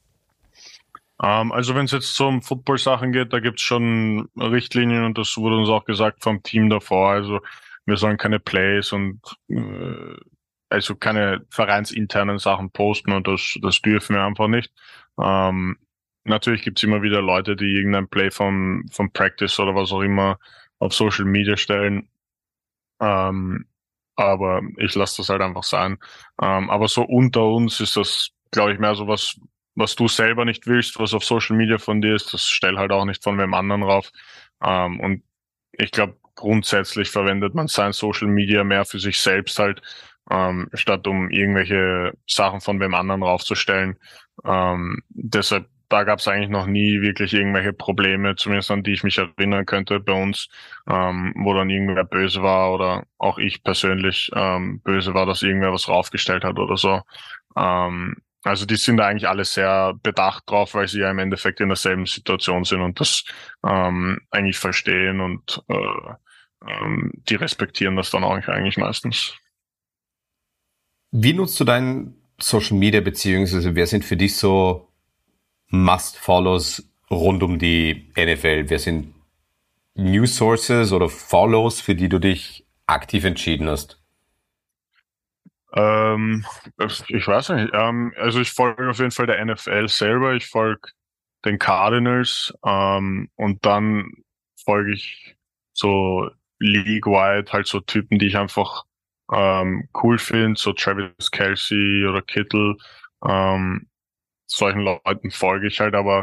Also wenn es jetzt um Football-Sachen geht, da gibt's schon Richtlinien und das wurde uns auch gesagt vom Team davor. Also wir sollen keine Plays und also keine vereinsinternen Sachen posten und das dürfen wir einfach nicht. Natürlich gibt's immer wieder Leute, die irgendein Play vom Practice oder was auch immer auf Social Media stellen. Aber ich lasse das halt einfach sein. Aber so unter uns ist das, glaube ich, mehr so was du selber nicht willst, was auf Social Media von dir ist, das stell halt auch nicht von wem anderen rauf. Und ich glaube, grundsätzlich verwendet man sein Social Media mehr für sich selbst halt, statt um irgendwelche Sachen von wem anderen raufzustellen. Deshalb, da gab es eigentlich noch nie wirklich irgendwelche Probleme, zumindest an die ich mich erinnern könnte bei uns, wo dann irgendwer böse war oder auch ich persönlich böse war, dass irgendwer was raufgestellt hat oder so. Also die sind da eigentlich alle sehr bedacht drauf, weil sie ja im Endeffekt in derselben Situation sind und das eigentlich verstehen und die respektieren das dann auch eigentlich meistens. Wie nutzt du dein Social Media, beziehungsweise wer sind für dich so Must-Follows rund um die NFL? Wer sind News Sources oder Follows, für die du dich aktiv entschieden hast? Ich weiß nicht. Also ich folge auf jeden Fall der NFL selber. Ich folge den Cardinals und dann folge ich so league-wide halt so Typen, die ich einfach cool finde, so Travis Kelce oder Kittle. Solchen Leuten folge ich halt, aber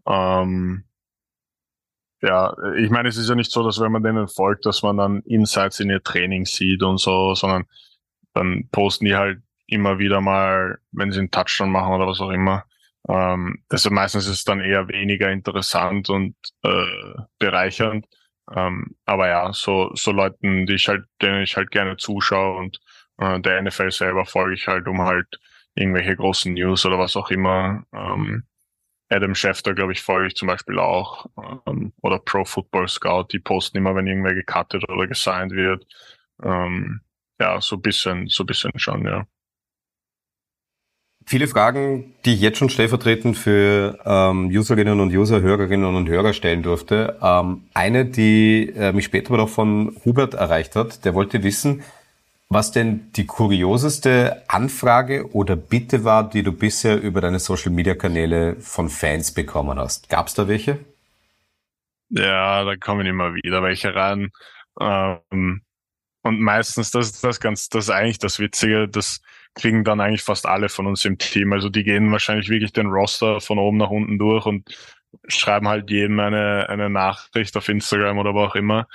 ja, ich meine, es ist ja nicht so, dass wenn man denen folgt, dass man dann Insights in ihr Training sieht und so, sondern dann posten die halt immer wieder mal, wenn sie einen Touchdown machen oder was auch immer. Deshalb meistens ist es dann eher weniger interessant und bereichernd. Aber ja, so Leuten, denen ich halt gerne zuschaue und der NFL selber folge ich halt, um halt irgendwelche großen News oder was auch immer. Adam Schefter, glaube ich, folge ich zum Beispiel auch. Oder Pro Football Scout, die posten immer, wenn irgendwer gecuttet oder gesigned wird. Ja, so bisschen schon, ja. Viele Fragen, die ich jetzt schon stellvertretend für Userinnen und User, Hörerinnen und Hörer stellen durfte. Eine, die mich später aber auch von Hubert erreicht hat, der wollte wissen, was denn die kurioseste Anfrage oder Bitte war, die du bisher über deine Social-Media-Kanäle von Fans bekommen hast. Gab es da welche? Ja, da kommen immer wieder welche rein. Und meistens, das ist eigentlich das Witzige, das kriegen dann eigentlich fast alle von uns im Team. Also die gehen wahrscheinlich wirklich den Roster von oben nach unten durch und schreiben halt jedem eine Nachricht auf Instagram oder wo auch immer.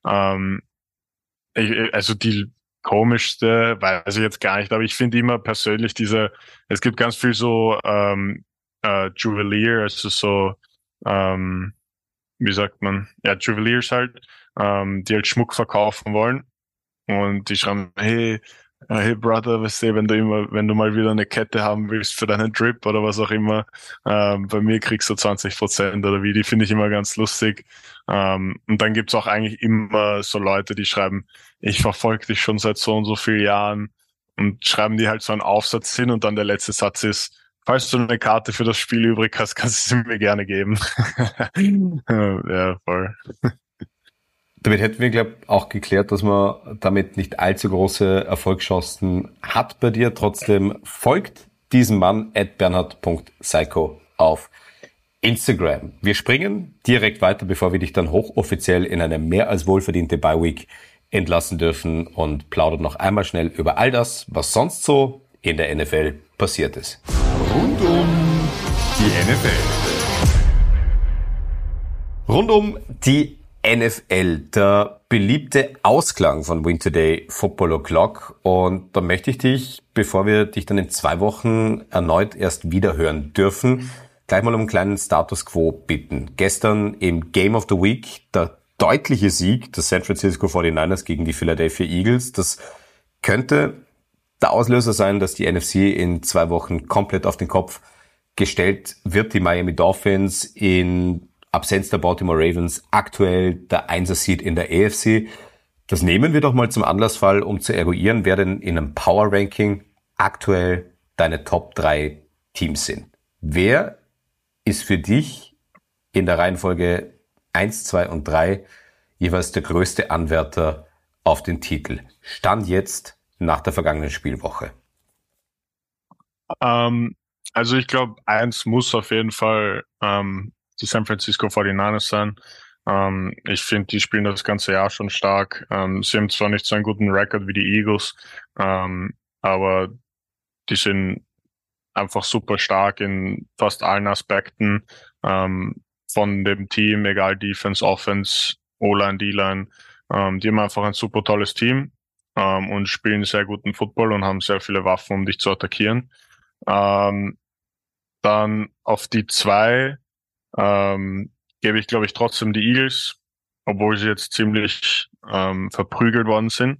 Also die komischste, weiß ich jetzt gar nicht, aber ich finde immer persönlich es gibt ganz viel so Juwelier, also so, wie sagt man, ja, Juweliers halt, die halt Schmuck verkaufen wollen und die schreiben, hey, hey Brother, weißt du, wenn du mal wieder eine Kette haben willst für deinen Drip oder was auch immer, bei mir kriegst du 20% oder wie, die finde ich immer ganz lustig. Und dann gibt's auch eigentlich immer so Leute, die schreiben, ich verfolge dich schon seit so und so vielen Jahren, und schreiben die halt so einen Aufsatz hin und dann der letzte Satz ist, falls du eine Karte für das Spiel übrig hast, kannst du sie mir gerne geben. Ja, voll. Damit hätten wir, glaube ich, auch geklärt, dass man damit nicht allzu große Erfolgschancen hat bei dir. Trotzdem folgt diesem Mann @bernhard.psycho auf Instagram. Wir springen direkt weiter, bevor wir dich dann hochoffiziell in eine mehr als wohlverdiente Bye-Week entlassen dürfen, und plaudern noch einmal schnell über all das, was sonst so in der NFL passiert ist. Rund um die NFL. Rund um die NFL, der beliebte Ausklang von Win Today Football O'Clock. Und da möchte ich dich, bevor wir dich dann in 2 Wochen erneut erst wiederhören dürfen, gleich mal um einen kleinen Status Quo bitten. Gestern im Game of the Week der deutliche Sieg des San Francisco 49ers gegen die Philadelphia Eagles. Das könnte der Auslöser sein, dass die NFC in 2 Wochen komplett auf den Kopf gestellt wird. Die Miami Dolphins in Absenz der Baltimore Ravens aktuell der 1er-Seed in der AFC. Das nehmen wir doch mal zum Anlassfall, um zu eruieren, wer denn in einem Power-Ranking aktuell deine Top 3 Teams sind. Wer ist für dich in der Reihenfolge 1, 2 und 3 jeweils der größte Anwärter auf den Titel? Stand jetzt nach der vergangenen Spielwoche. Also ich glaube, 1 muss auf jeden Fall die San Francisco 49ers sein. Ich finde, die spielen das ganze Jahr schon stark. Sie haben zwar nicht so einen guten Rekord wie die Eagles, aber die sind einfach super stark in fast allen Aspekten von dem Team, egal Defense, Offense, O-Line, D-Line. Die haben einfach ein super tolles Team und spielen sehr guten Football und haben sehr viele Waffen, um dich zu attackieren. Dann auf die 2 gebe ich, glaube ich, trotzdem die Eagles, obwohl sie jetzt ziemlich verprügelt worden sind.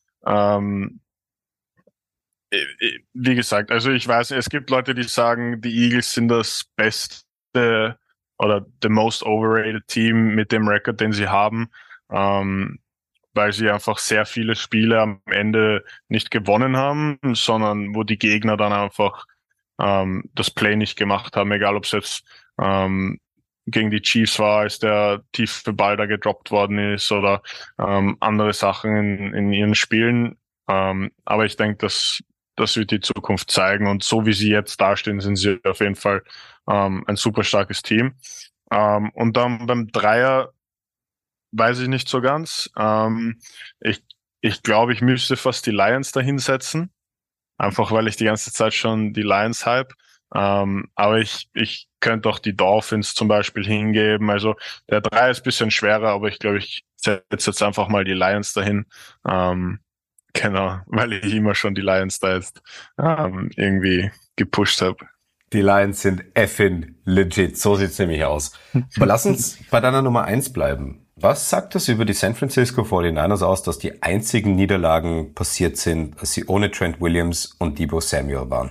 Wie gesagt, also ich weiß, es gibt Leute, die sagen, die Eagles sind das beste oder the most overrated Team mit dem Record, den sie haben, weil sie einfach sehr viele Spiele am Ende nicht gewonnen haben, sondern wo die Gegner dann einfach das Play nicht gemacht haben, egal ob es jetzt gegen die Chiefs war, als der tiefe Ball da gedroppt worden ist, oder andere Sachen in ihren Spielen. Aber ich denke, das wird die Zukunft zeigen, und so wie sie jetzt dastehen, sind sie auf jeden Fall ein super starkes Team. Und dann beim Dreier weiß ich nicht so ganz. Ich glaube, ich müsste fast die Lions da hinsetzen, einfach weil ich die ganze Zeit schon die Lions hype. Aber ich könnte auch die Dolphins zum Beispiel hingeben. Also der 3 ist ein bisschen schwerer, aber ich glaube, ich setze jetzt einfach mal die Lions dahin. Genau, weil ich immer schon die Lions da jetzt irgendwie gepusht habe. Die Lions sind effing legit, so sieht's nämlich aus. Aber lass uns bei deiner Nummer 1 bleiben. Was sagt das über die San Francisco 49ers aus, dass die einzigen Niederlagen passiert sind, als sie ohne Trent Williams und Deebo Samuel waren?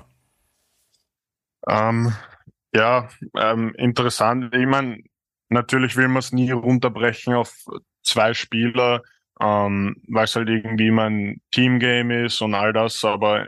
Interessant. Ich meine, natürlich will man es nie runterbrechen auf 2 Spieler, weil es halt irgendwie immer ein Teamgame ist und all das, aber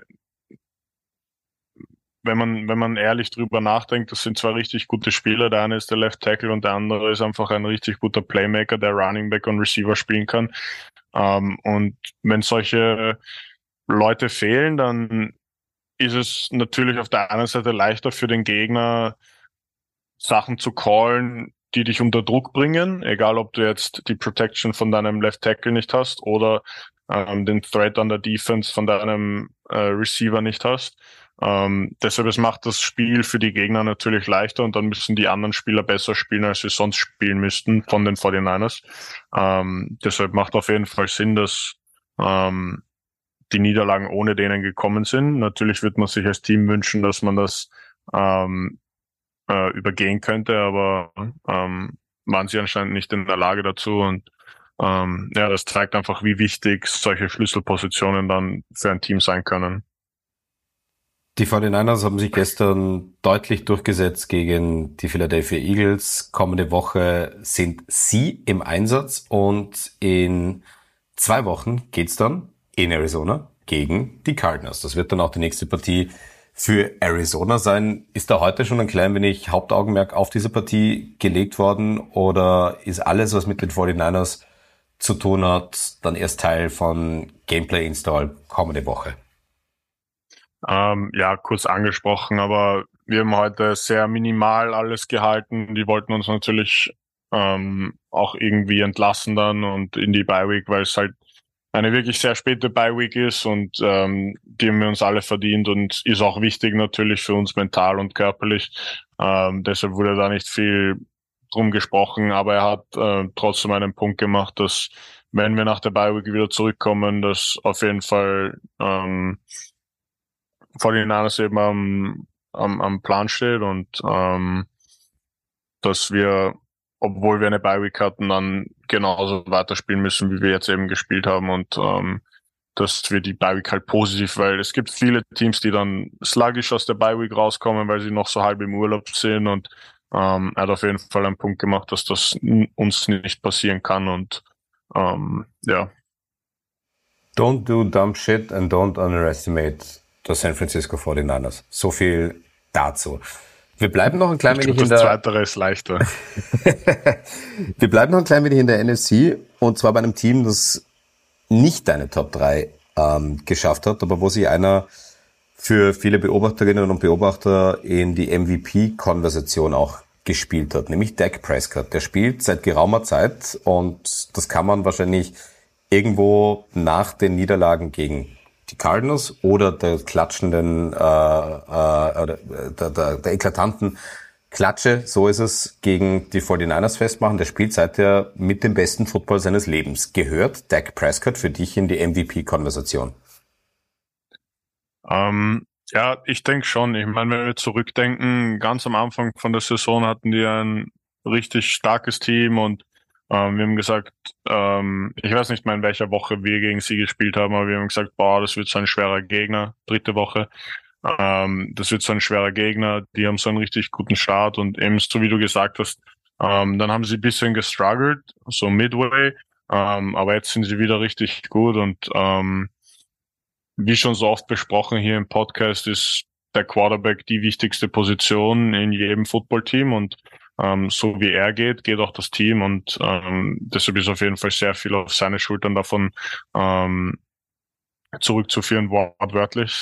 wenn man ehrlich drüber nachdenkt, das sind 2 richtig gute Spieler. Der eine ist der Left Tackle und der andere ist einfach ein richtig guter Playmaker, der Running Back und Receiver spielen kann. Und wenn solche Leute fehlen, dann ist es natürlich auf der einen Seite leichter für den Gegner, Sachen zu callen, die dich unter Druck bringen, egal ob du jetzt die Protection von deinem Left Tackle nicht hast oder den Threat an der Defense von deinem Receiver nicht hast. Deshalb es macht das Spiel für die Gegner natürlich leichter, und dann müssen die anderen Spieler besser spielen, als sie sonst spielen müssten von den 49ers. Deshalb macht auf jeden Fall Sinn, dass die Niederlagen ohne denen gekommen sind. Natürlich wird man sich als Team wünschen, dass man das übergehen könnte, aber waren sie anscheinend nicht in der Lage dazu, und ja, das zeigt einfach, wie wichtig solche Schlüsselpositionen dann für ein Team sein können. Die 49ers haben sich gestern deutlich durchgesetzt gegen die Philadelphia Eagles. Kommende Woche sind sie im Einsatz und in 2 Wochen geht's dann in Arizona gegen die Cardinals. Das wird dann auch die nächste Partie für Arizona sein. Ist da heute schon ein klein wenig Hauptaugenmerk auf diese Partie gelegt worden oder ist alles, was mit den 49ers zu tun hat, dann erst Teil von Gameplay Install kommende Woche? Ja, kurz angesprochen, aber wir haben heute sehr minimal alles gehalten. Die wollten uns natürlich auch irgendwie entlassen dann und in die Bye-Week, weil es halt eine wirklich sehr späte Bye-Week ist und die haben wir uns alle verdient und ist auch wichtig natürlich für uns mental und körperlich. Deshalb wurde da nicht viel drum gesprochen, aber er hat trotzdem einen Punkt gemacht, dass wenn wir nach der Bye-Week wieder zurückkommen, dass auf jeden Fall vor den Niners eben am Plan steht und dass wir, obwohl wir eine Bye-Week hatten, dann genauso weiterspielen müssen, wie wir jetzt eben gespielt haben und dass wir die Bye-Week halt positiv, weil es gibt viele Teams, die dann sluggish aus der Bye-Week rauskommen, weil sie noch so halb im Urlaub sind und er hat auf jeden Fall einen Punkt gemacht, dass das uns nicht passieren kann und ja. Don't do dumb shit and don't underestimate the San Francisco 49ers. So viel dazu. Wir bleiben noch ein klein wenig in der... Das Zweitere ist leichter. Wir bleiben noch ein klein wenig in der NFC und zwar bei einem Team, das nicht deine Top 3 geschafft hat, aber wo sich einer für viele Beobachterinnen und Beobachter in die MVP-Konversation auch gespielt hat, nämlich Dak Prescott. Der spielt seit geraumer Zeit und das kann man wahrscheinlich irgendwo nach den Niederlagen gegen die Cardinals oder der klatschenden, der eklatanten Klatsche, so ist es, gegen die 49ers festmachen. Der spielt seither mit dem besten Football seines Lebens. Gehört Dak Prescott für dich in die MVP-Konversation? Ja, ich denke schon. Ich meine, wenn wir zurückdenken, ganz am Anfang von der Saison hatten die ein richtig starkes Team und wir haben gesagt, ich weiß nicht mehr, in welcher Woche wir gegen sie gespielt haben, aber wir haben gesagt, boah, das wird so ein schwerer Gegner, 3. Woche. Das wird so ein schwerer Gegner, die haben so einen richtig guten Start und eben so wie du gesagt hast, dann haben sie ein bisschen gestruggelt, so midway, aber jetzt sind sie wieder richtig gut und wie schon so oft besprochen hier im Podcast ist der Quarterback die wichtigste Position in jedem Footballteam und so wie er geht auch das Team und deshalb ist auf jeden Fall sehr viel auf seine Schultern davon zurückzuführen, wortwörtlich.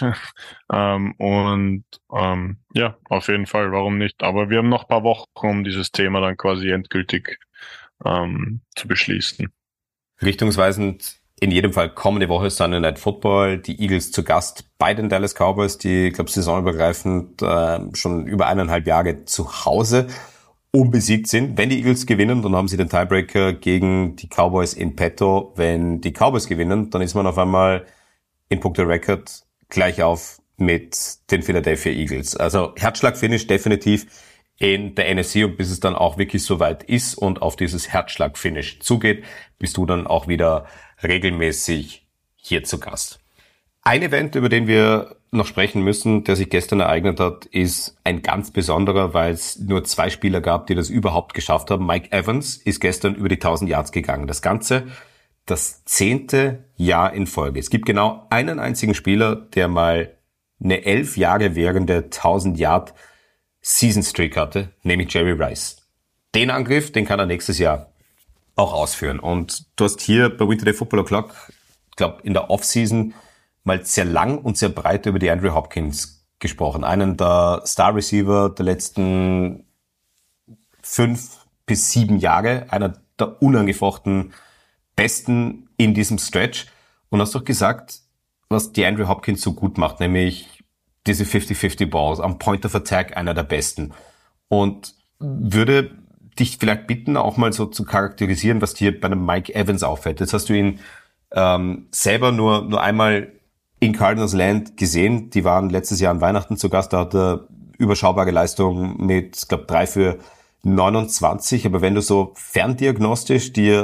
Ja, auf jeden Fall, warum nicht? Aber wir haben noch ein paar Wochen, um dieses Thema dann quasi endgültig zu beschließen. Richtungsweisend in jedem Fall kommende Woche Sunday Night Football, die Eagles zu Gast bei den Dallas Cowboys, die, ich glaube, saisonübergreifend schon über 1,5 Jahre zu Hause unbesiegt sind. Wenn die Eagles gewinnen, dann haben sie den Tiebreaker gegen die Cowboys in petto. Wenn die Cowboys gewinnen, dann ist man auf einmal in puncto Record gleich auf mit den Philadelphia Eagles. Also Herzschlag-Finish definitiv in der NFC und bis es dann auch wirklich soweit ist und auf dieses Herzschlag-Finish zugeht, bist du dann auch wieder regelmäßig hier zu Gast. Ein Event, über den wir noch sprechen müssen, der sich gestern ereignet hat, ist ein ganz besonderer, weil es nur 2 Spieler gab, die das überhaupt geschafft haben. Mike Evans ist gestern über die 1000 Yards gegangen. Das Ganze das 10. Jahr in Folge. Es gibt genau einen einzigen Spieler, der mal eine 11 Jahre währende 1000 Yard Season Streak hatte, nämlich Jerry Rice. Den Angriff, den kann er nächstes Jahr auch ausführen. Und du hast hier bei Winter Day Football O'Clock, ich glaube in der Offseason, mal sehr lang und sehr breit über die Andrew Hopkins gesprochen. Einen der Star Receiver der letzten 5 bis 7 Jahre, einer der unangefochten Besten in diesem Stretch. Und hast doch gesagt, was die Andrew Hopkins so gut macht, nämlich diese 50-50 Balls, am Point of Attack einer der besten. Und würde dich vielleicht bitten, auch mal so zu charakterisieren, was dir bei einem Mike Evans auffällt. Jetzt hast du ihn selber nur einmal in Cardinals Land gesehen. Die waren letztes Jahr an Weihnachten zu Gast. Da hat er überschaubare Leistung mit, ich glaube, 3 für 29. Aber wenn du so ferndiagnostisch dir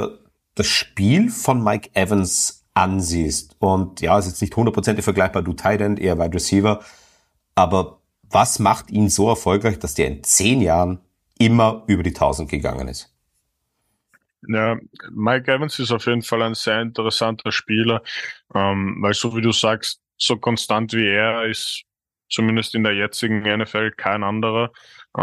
das Spiel von Mike Evans ansiehst, und ja, ist jetzt nicht 100% vergleichbar, du Tight End, eher Wide Receiver, aber was macht ihn so erfolgreich, dass der in 10 Jahren immer über die 1000 gegangen ist? Ja, Mike Evans ist auf jeden Fall ein sehr interessanter Spieler, weil so wie du sagst, so konstant wie er ist zumindest in der jetzigen NFL kein anderer.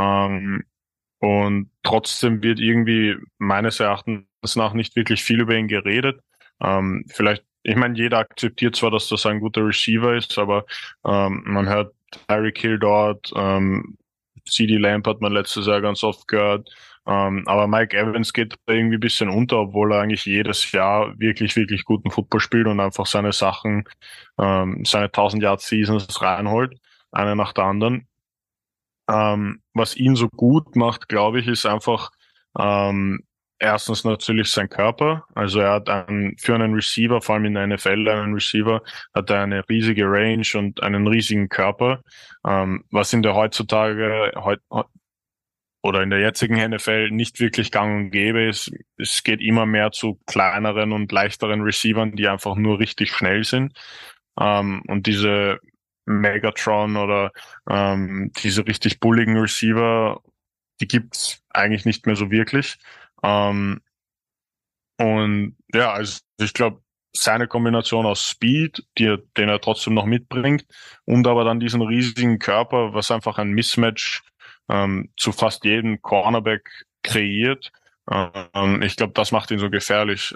Und trotzdem wird irgendwie meines Erachtens nach nicht wirklich viel über ihn geredet. Vielleicht, ich meine, jeder akzeptiert zwar, dass das ein guter Receiver ist, aber man hört Tyreek Hill dort, CeeDee Lamb hat man letztes Jahr ganz oft gehört. Aber Mike Evans geht irgendwie ein bisschen unter, obwohl er eigentlich jedes Jahr wirklich, wirklich guten Football spielt und einfach seine Sachen, seine 1000-Yard-Seasons reinholt, eine nach der anderen. Was ihn so gut macht, glaube ich, ist einfach erstens natürlich sein Körper. Also er hat für einen Receiver, vor allem in der NFL einen Receiver, hat er eine riesige Range und einen riesigen Körper, was in der heutzutage oder in der jetzigen NFL nicht wirklich gang und gäbe ist. Es geht immer mehr zu kleineren und leichteren Receivern, die einfach nur richtig schnell sind. Und diese Megatron oder diese richtig bulligen Receiver, die gibt's eigentlich nicht mehr so wirklich. Und ja, also ich glaube, seine Kombination aus Speed, den er trotzdem noch mitbringt, und aber dann diesen riesigen Körper, was einfach ein Mismatch zu fast jedem Cornerback kreiert. Ich glaube, das macht ihn so gefährlich.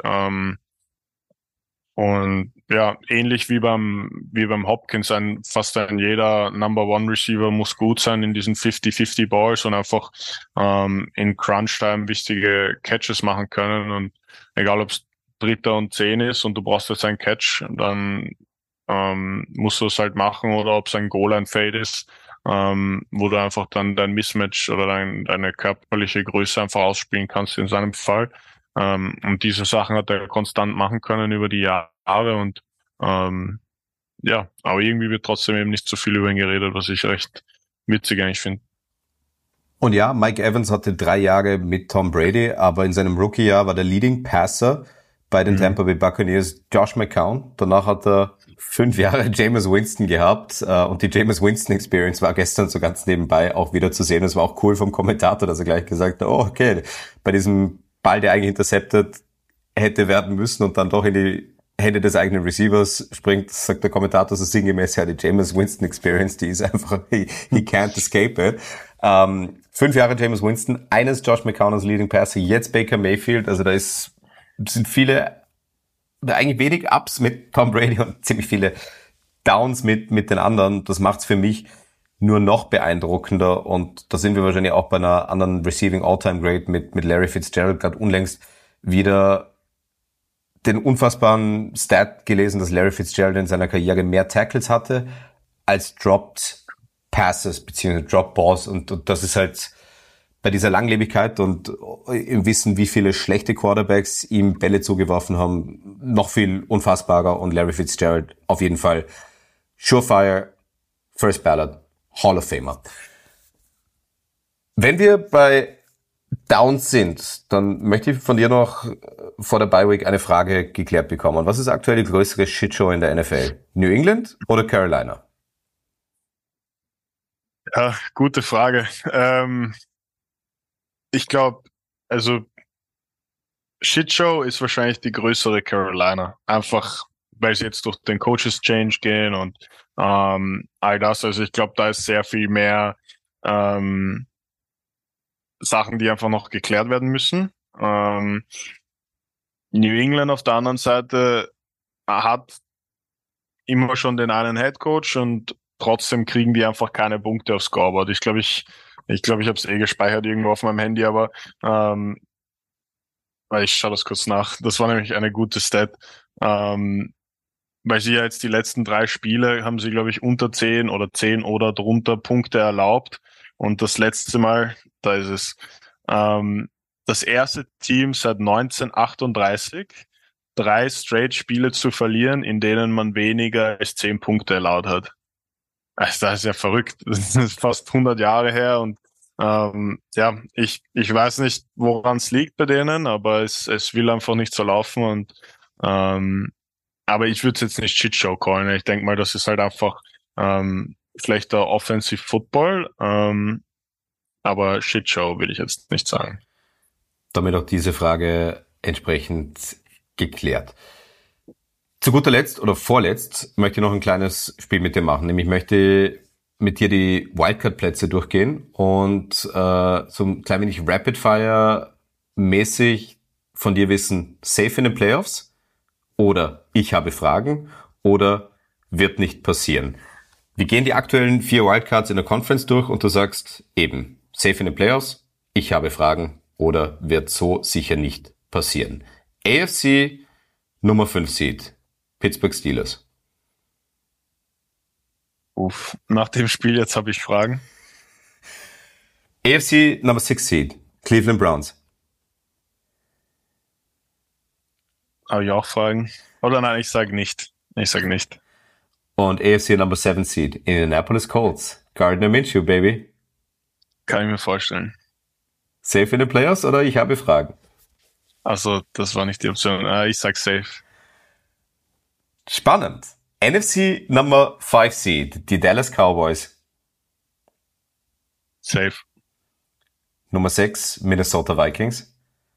Und ja, ähnlich wie beim Hopkins, fast jeder Number One Receiver muss gut sein in diesen 50-50 Balls und einfach in Crunch Time wichtige Catches machen können. Und egal ob es 3. und 10 ist und du brauchst jetzt einen Catch, dann musst du es halt machen, oder ob es ein Goal-Line-Fade ist, wo du einfach dann dein Mismatch oder deine körperliche Größe einfach ausspielen kannst in seinem Fall. Und diese Sachen hat er konstant machen können über die Jahre und ja, aber irgendwie wird trotzdem eben nicht so viel über ihn geredet, was ich recht witzig eigentlich finde. Und ja, Mike Evans hatte 3 Jahre mit Tom Brady, aber in seinem Rookie-Jahr war der Leading Passer bei den Tampa Bay Buccaneers Josh McCown. Danach hat er 5 Jahre Jameis Winston gehabt und die Jameis Winston Experience war gestern so ganz nebenbei auch wieder zu sehen. Es war auch cool vom Kommentator, dass er gleich gesagt hat, oh okay, bei diesem Ball, der eigentlich intercepted hätte werden müssen und dann doch in die Hände des eigenen Receivers springt, sagt der Kommentator so sinngemäß, ja, die Jameis Winston Experience, die ist einfach, he can't escape it. 5 Jahre Jameis Winston, eines Josh McCown als Leading Passer, jetzt Baker Mayfield, also sind viele, eigentlich wenig Ups mit Tom Brady und ziemlich viele Downs mit den anderen. Das macht's für mich nur noch beeindruckender, und da sind wir wahrscheinlich auch bei einer anderen Receiving All-Time Great mit Larry Fitzgerald gerade unlängst wieder den unfassbaren Stat gelesen, dass Larry Fitzgerald in seiner Karriere mehr Tackles hatte als Dropped Passes bzw. Drop Balls, und das ist halt bei dieser Langlebigkeit und im Wissen, wie viele schlechte Quarterbacks ihm Bälle zugeworfen haben, noch viel unfassbarer, und Larry Fitzgerald auf jeden Fall Surefire, First Ballot, Hall of Famer. Wenn wir bei Downs sind, dann möchte ich von dir noch vor der Bye Week eine Frage geklärt bekommen. Was ist aktuell die größere Shitshow in der NFL? New England oder Carolina? Ja, gute Frage. Ich glaube, also Shitshow ist wahrscheinlich die größere Carolina. Einfach, weil sie jetzt durch den Coaches Change gehen und all das. Also ich glaube, da ist sehr viel mehr Sachen, die einfach noch geklärt werden müssen. New England auf der anderen Seite hat immer schon den einen Head Coach und trotzdem kriegen die einfach keine Punkte aufs Scoreboard. Ich glaube, ich habe es gespeichert irgendwo auf meinem Handy, aber weil ich schaue das kurz nach. Das war nämlich eine gute Stat. Weil sie ja jetzt die letzten 3 Spiele haben sie, glaube ich, unter 10 oder drunter Punkte erlaubt. Und das letzte Mal, da ist es, das erste Team seit 1938, 3 Straight-Spiele zu verlieren, in denen man weniger als 10 Punkte erlaubt hat. Also das ist ja verrückt. Das ist fast 100 Jahre her und Ja, ich weiß nicht, woran es liegt bei denen, aber es will einfach nicht so laufen und aber ich würde es jetzt nicht Shitshow callen. Ich denke mal, das ist halt einfach schlechter Offensive Football, aber Shitshow will ich jetzt nicht sagen. Damit auch diese Frage entsprechend geklärt. Zu guter Letzt oder vorletzt möchte ich noch ein kleines Spiel mit dir machen. Nämlich möchte mit dir die Wildcard-Plätze durchgehen und so ein klein wenig Rapid-Fire-mäßig von dir wissen, safe in den Playoffs oder ich habe Fragen oder wird nicht passieren. Wir gehen die aktuellen 4 Wildcards in der Conference durch und du sagst eben, safe in den Playoffs, ich habe Fragen oder wird so sicher nicht passieren. AFC Nummer 5 Seed, Pittsburgh Steelers. Nach dem Spiel jetzt habe ich Fragen. AFC Nummer 6 Seed, Cleveland Browns. Habe ich auch Fragen? Oder nein, ich sage nicht. Und AFC Number 7 Seed, Indianapolis Colts, Gardner Minshew, baby. Kann ich mir vorstellen. Safe in den Playoffs oder ich habe Fragen? Also, das war nicht die Option. Ich sag safe. Spannend. NFC Number 5 Seed, die Dallas Cowboys. Safe. Nummer 6, Minnesota Vikings.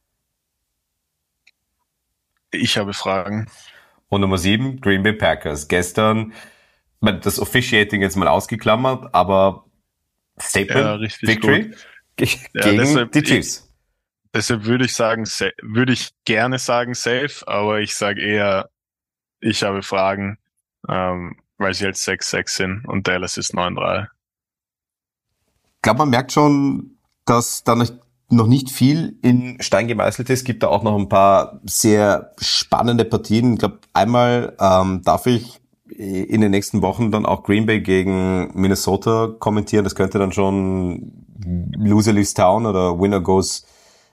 Ich habe Fragen. Und Nummer 7, Green Bay Packers. Gestern, das Officiating jetzt mal ausgeklammert, aber Statement, ja, Victory gegen die Chiefs. Deshalb würde ich gerne sagen safe, aber ich sage eher, ich habe Fragen, weil sie halt 6-6 sind und Dallas ist 9-3. Ich glaube, man merkt schon, dass da noch nicht viel in Stein gemeißelt ist. Es gibt da auch noch ein paar sehr spannende Partien. Ich glaube, einmal darf ich in den nächsten Wochen dann auch Green Bay gegen Minnesota kommentieren. Das könnte dann schon Loser leaves town oder Winner goes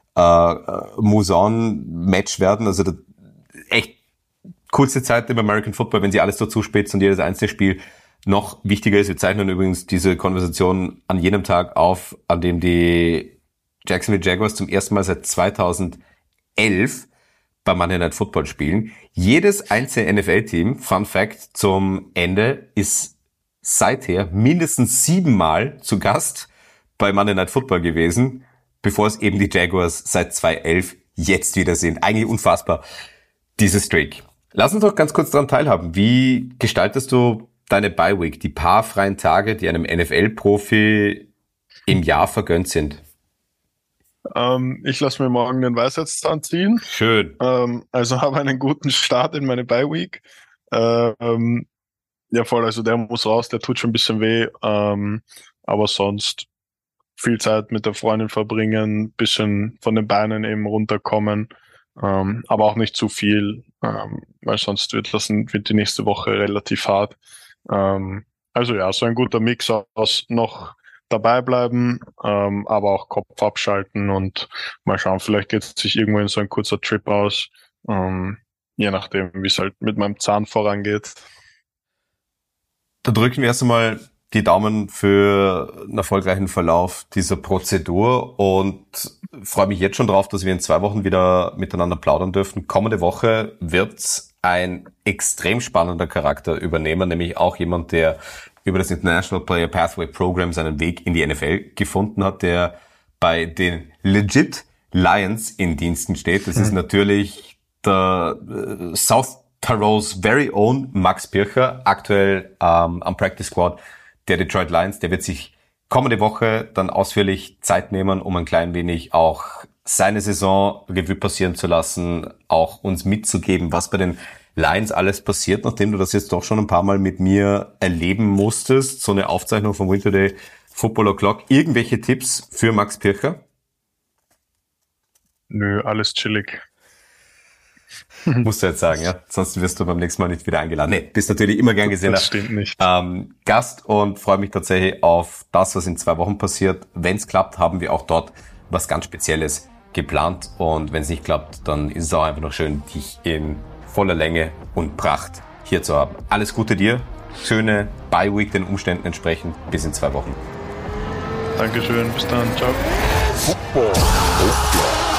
moves on Match werden. Also echt coolste Zeit im American Football, wenn sie alles so zuspitzt und jedes einzelne Spiel noch wichtiger ist. Wir zeichnen übrigens diese Konversation an jenem Tag auf, an dem die Jacksonville Jaguars zum ersten Mal seit 2011 bei Monday Night Football spielen. Jedes einzelne NFL-Team, Fun Fact, zum Ende ist seither mindestens 7 Mal zu Gast bei Monday Night Football gewesen, bevor es eben die Jaguars seit 2011 jetzt wieder sind. Eigentlich unfassbar, diese Streak. Lass uns doch ganz kurz daran teilhaben. Wie gestaltest du deine Bye-Week, die paar freien Tage, die einem NFL-Profi im Jahr vergönnt sind? Ich lasse mir morgen den Weisheitszahn ziehen. Schön. Also habe einen guten Start in meine Bye-Week. Ja voll, also der muss raus, der tut schon ein bisschen weh. Aber sonst viel Zeit mit der Freundin verbringen, bisschen von den Beinen eben runterkommen. Aber auch nicht zu viel, weil sonst wird die nächste Woche relativ hart. Also ja, so ein guter Mix aus noch dabei bleiben, aber auch Kopf abschalten und mal schauen, vielleicht geht es sich irgendwo in so ein kurzer Trip aus, je nachdem, wie es halt mit meinem Zahn vorangeht. Da drücken wir erst einmal die Daumen für einen erfolgreichen Verlauf dieser Prozedur und freue mich jetzt schon drauf, dass wir in 2 Wochen wieder miteinander plaudern dürfen. Kommende Woche wird ein extrem spannender Charakter übernehmen, nämlich auch jemand, der über das International Player Pathway Program seinen Weg in die NFL gefunden hat, der bei den Legit Lions in Diensten steht. Das ist natürlich der South Tyrols very own Max Pircher, aktuell am Practice Squad der Detroit Lions. Der wird sich kommende Woche dann ausführlich Zeit nehmen, um ein klein wenig auch seine Saison Revue passieren zu lassen, auch uns mitzugeben, was bei den Lions alles passiert, nachdem du das jetzt doch schon ein paar Mal mit mir erleben musstest. So eine Aufzeichnung vom Winter Day Football O'Clock. Irgendwelche Tipps für Max Pircher? Nö, alles chillig. Musst du jetzt sagen, ja? Sonst wirst du beim nächsten Mal nicht wieder eingeladen. Nee, bist natürlich immer gern gesehen. Das stimmt nicht. Gast und freue mich tatsächlich auf das, was in 2 Wochen passiert. Wenn es klappt, haben wir auch dort was ganz Spezielles geplant. Und wenn es nicht klappt, dann ist es auch einfach noch schön, dich in voller Länge und Pracht hier zu haben. Alles Gute dir. Schöne Bye-Week den Umständen entsprechend. Bis in 2 Wochen. Dankeschön, bis dann, ciao. Football Aufschlag.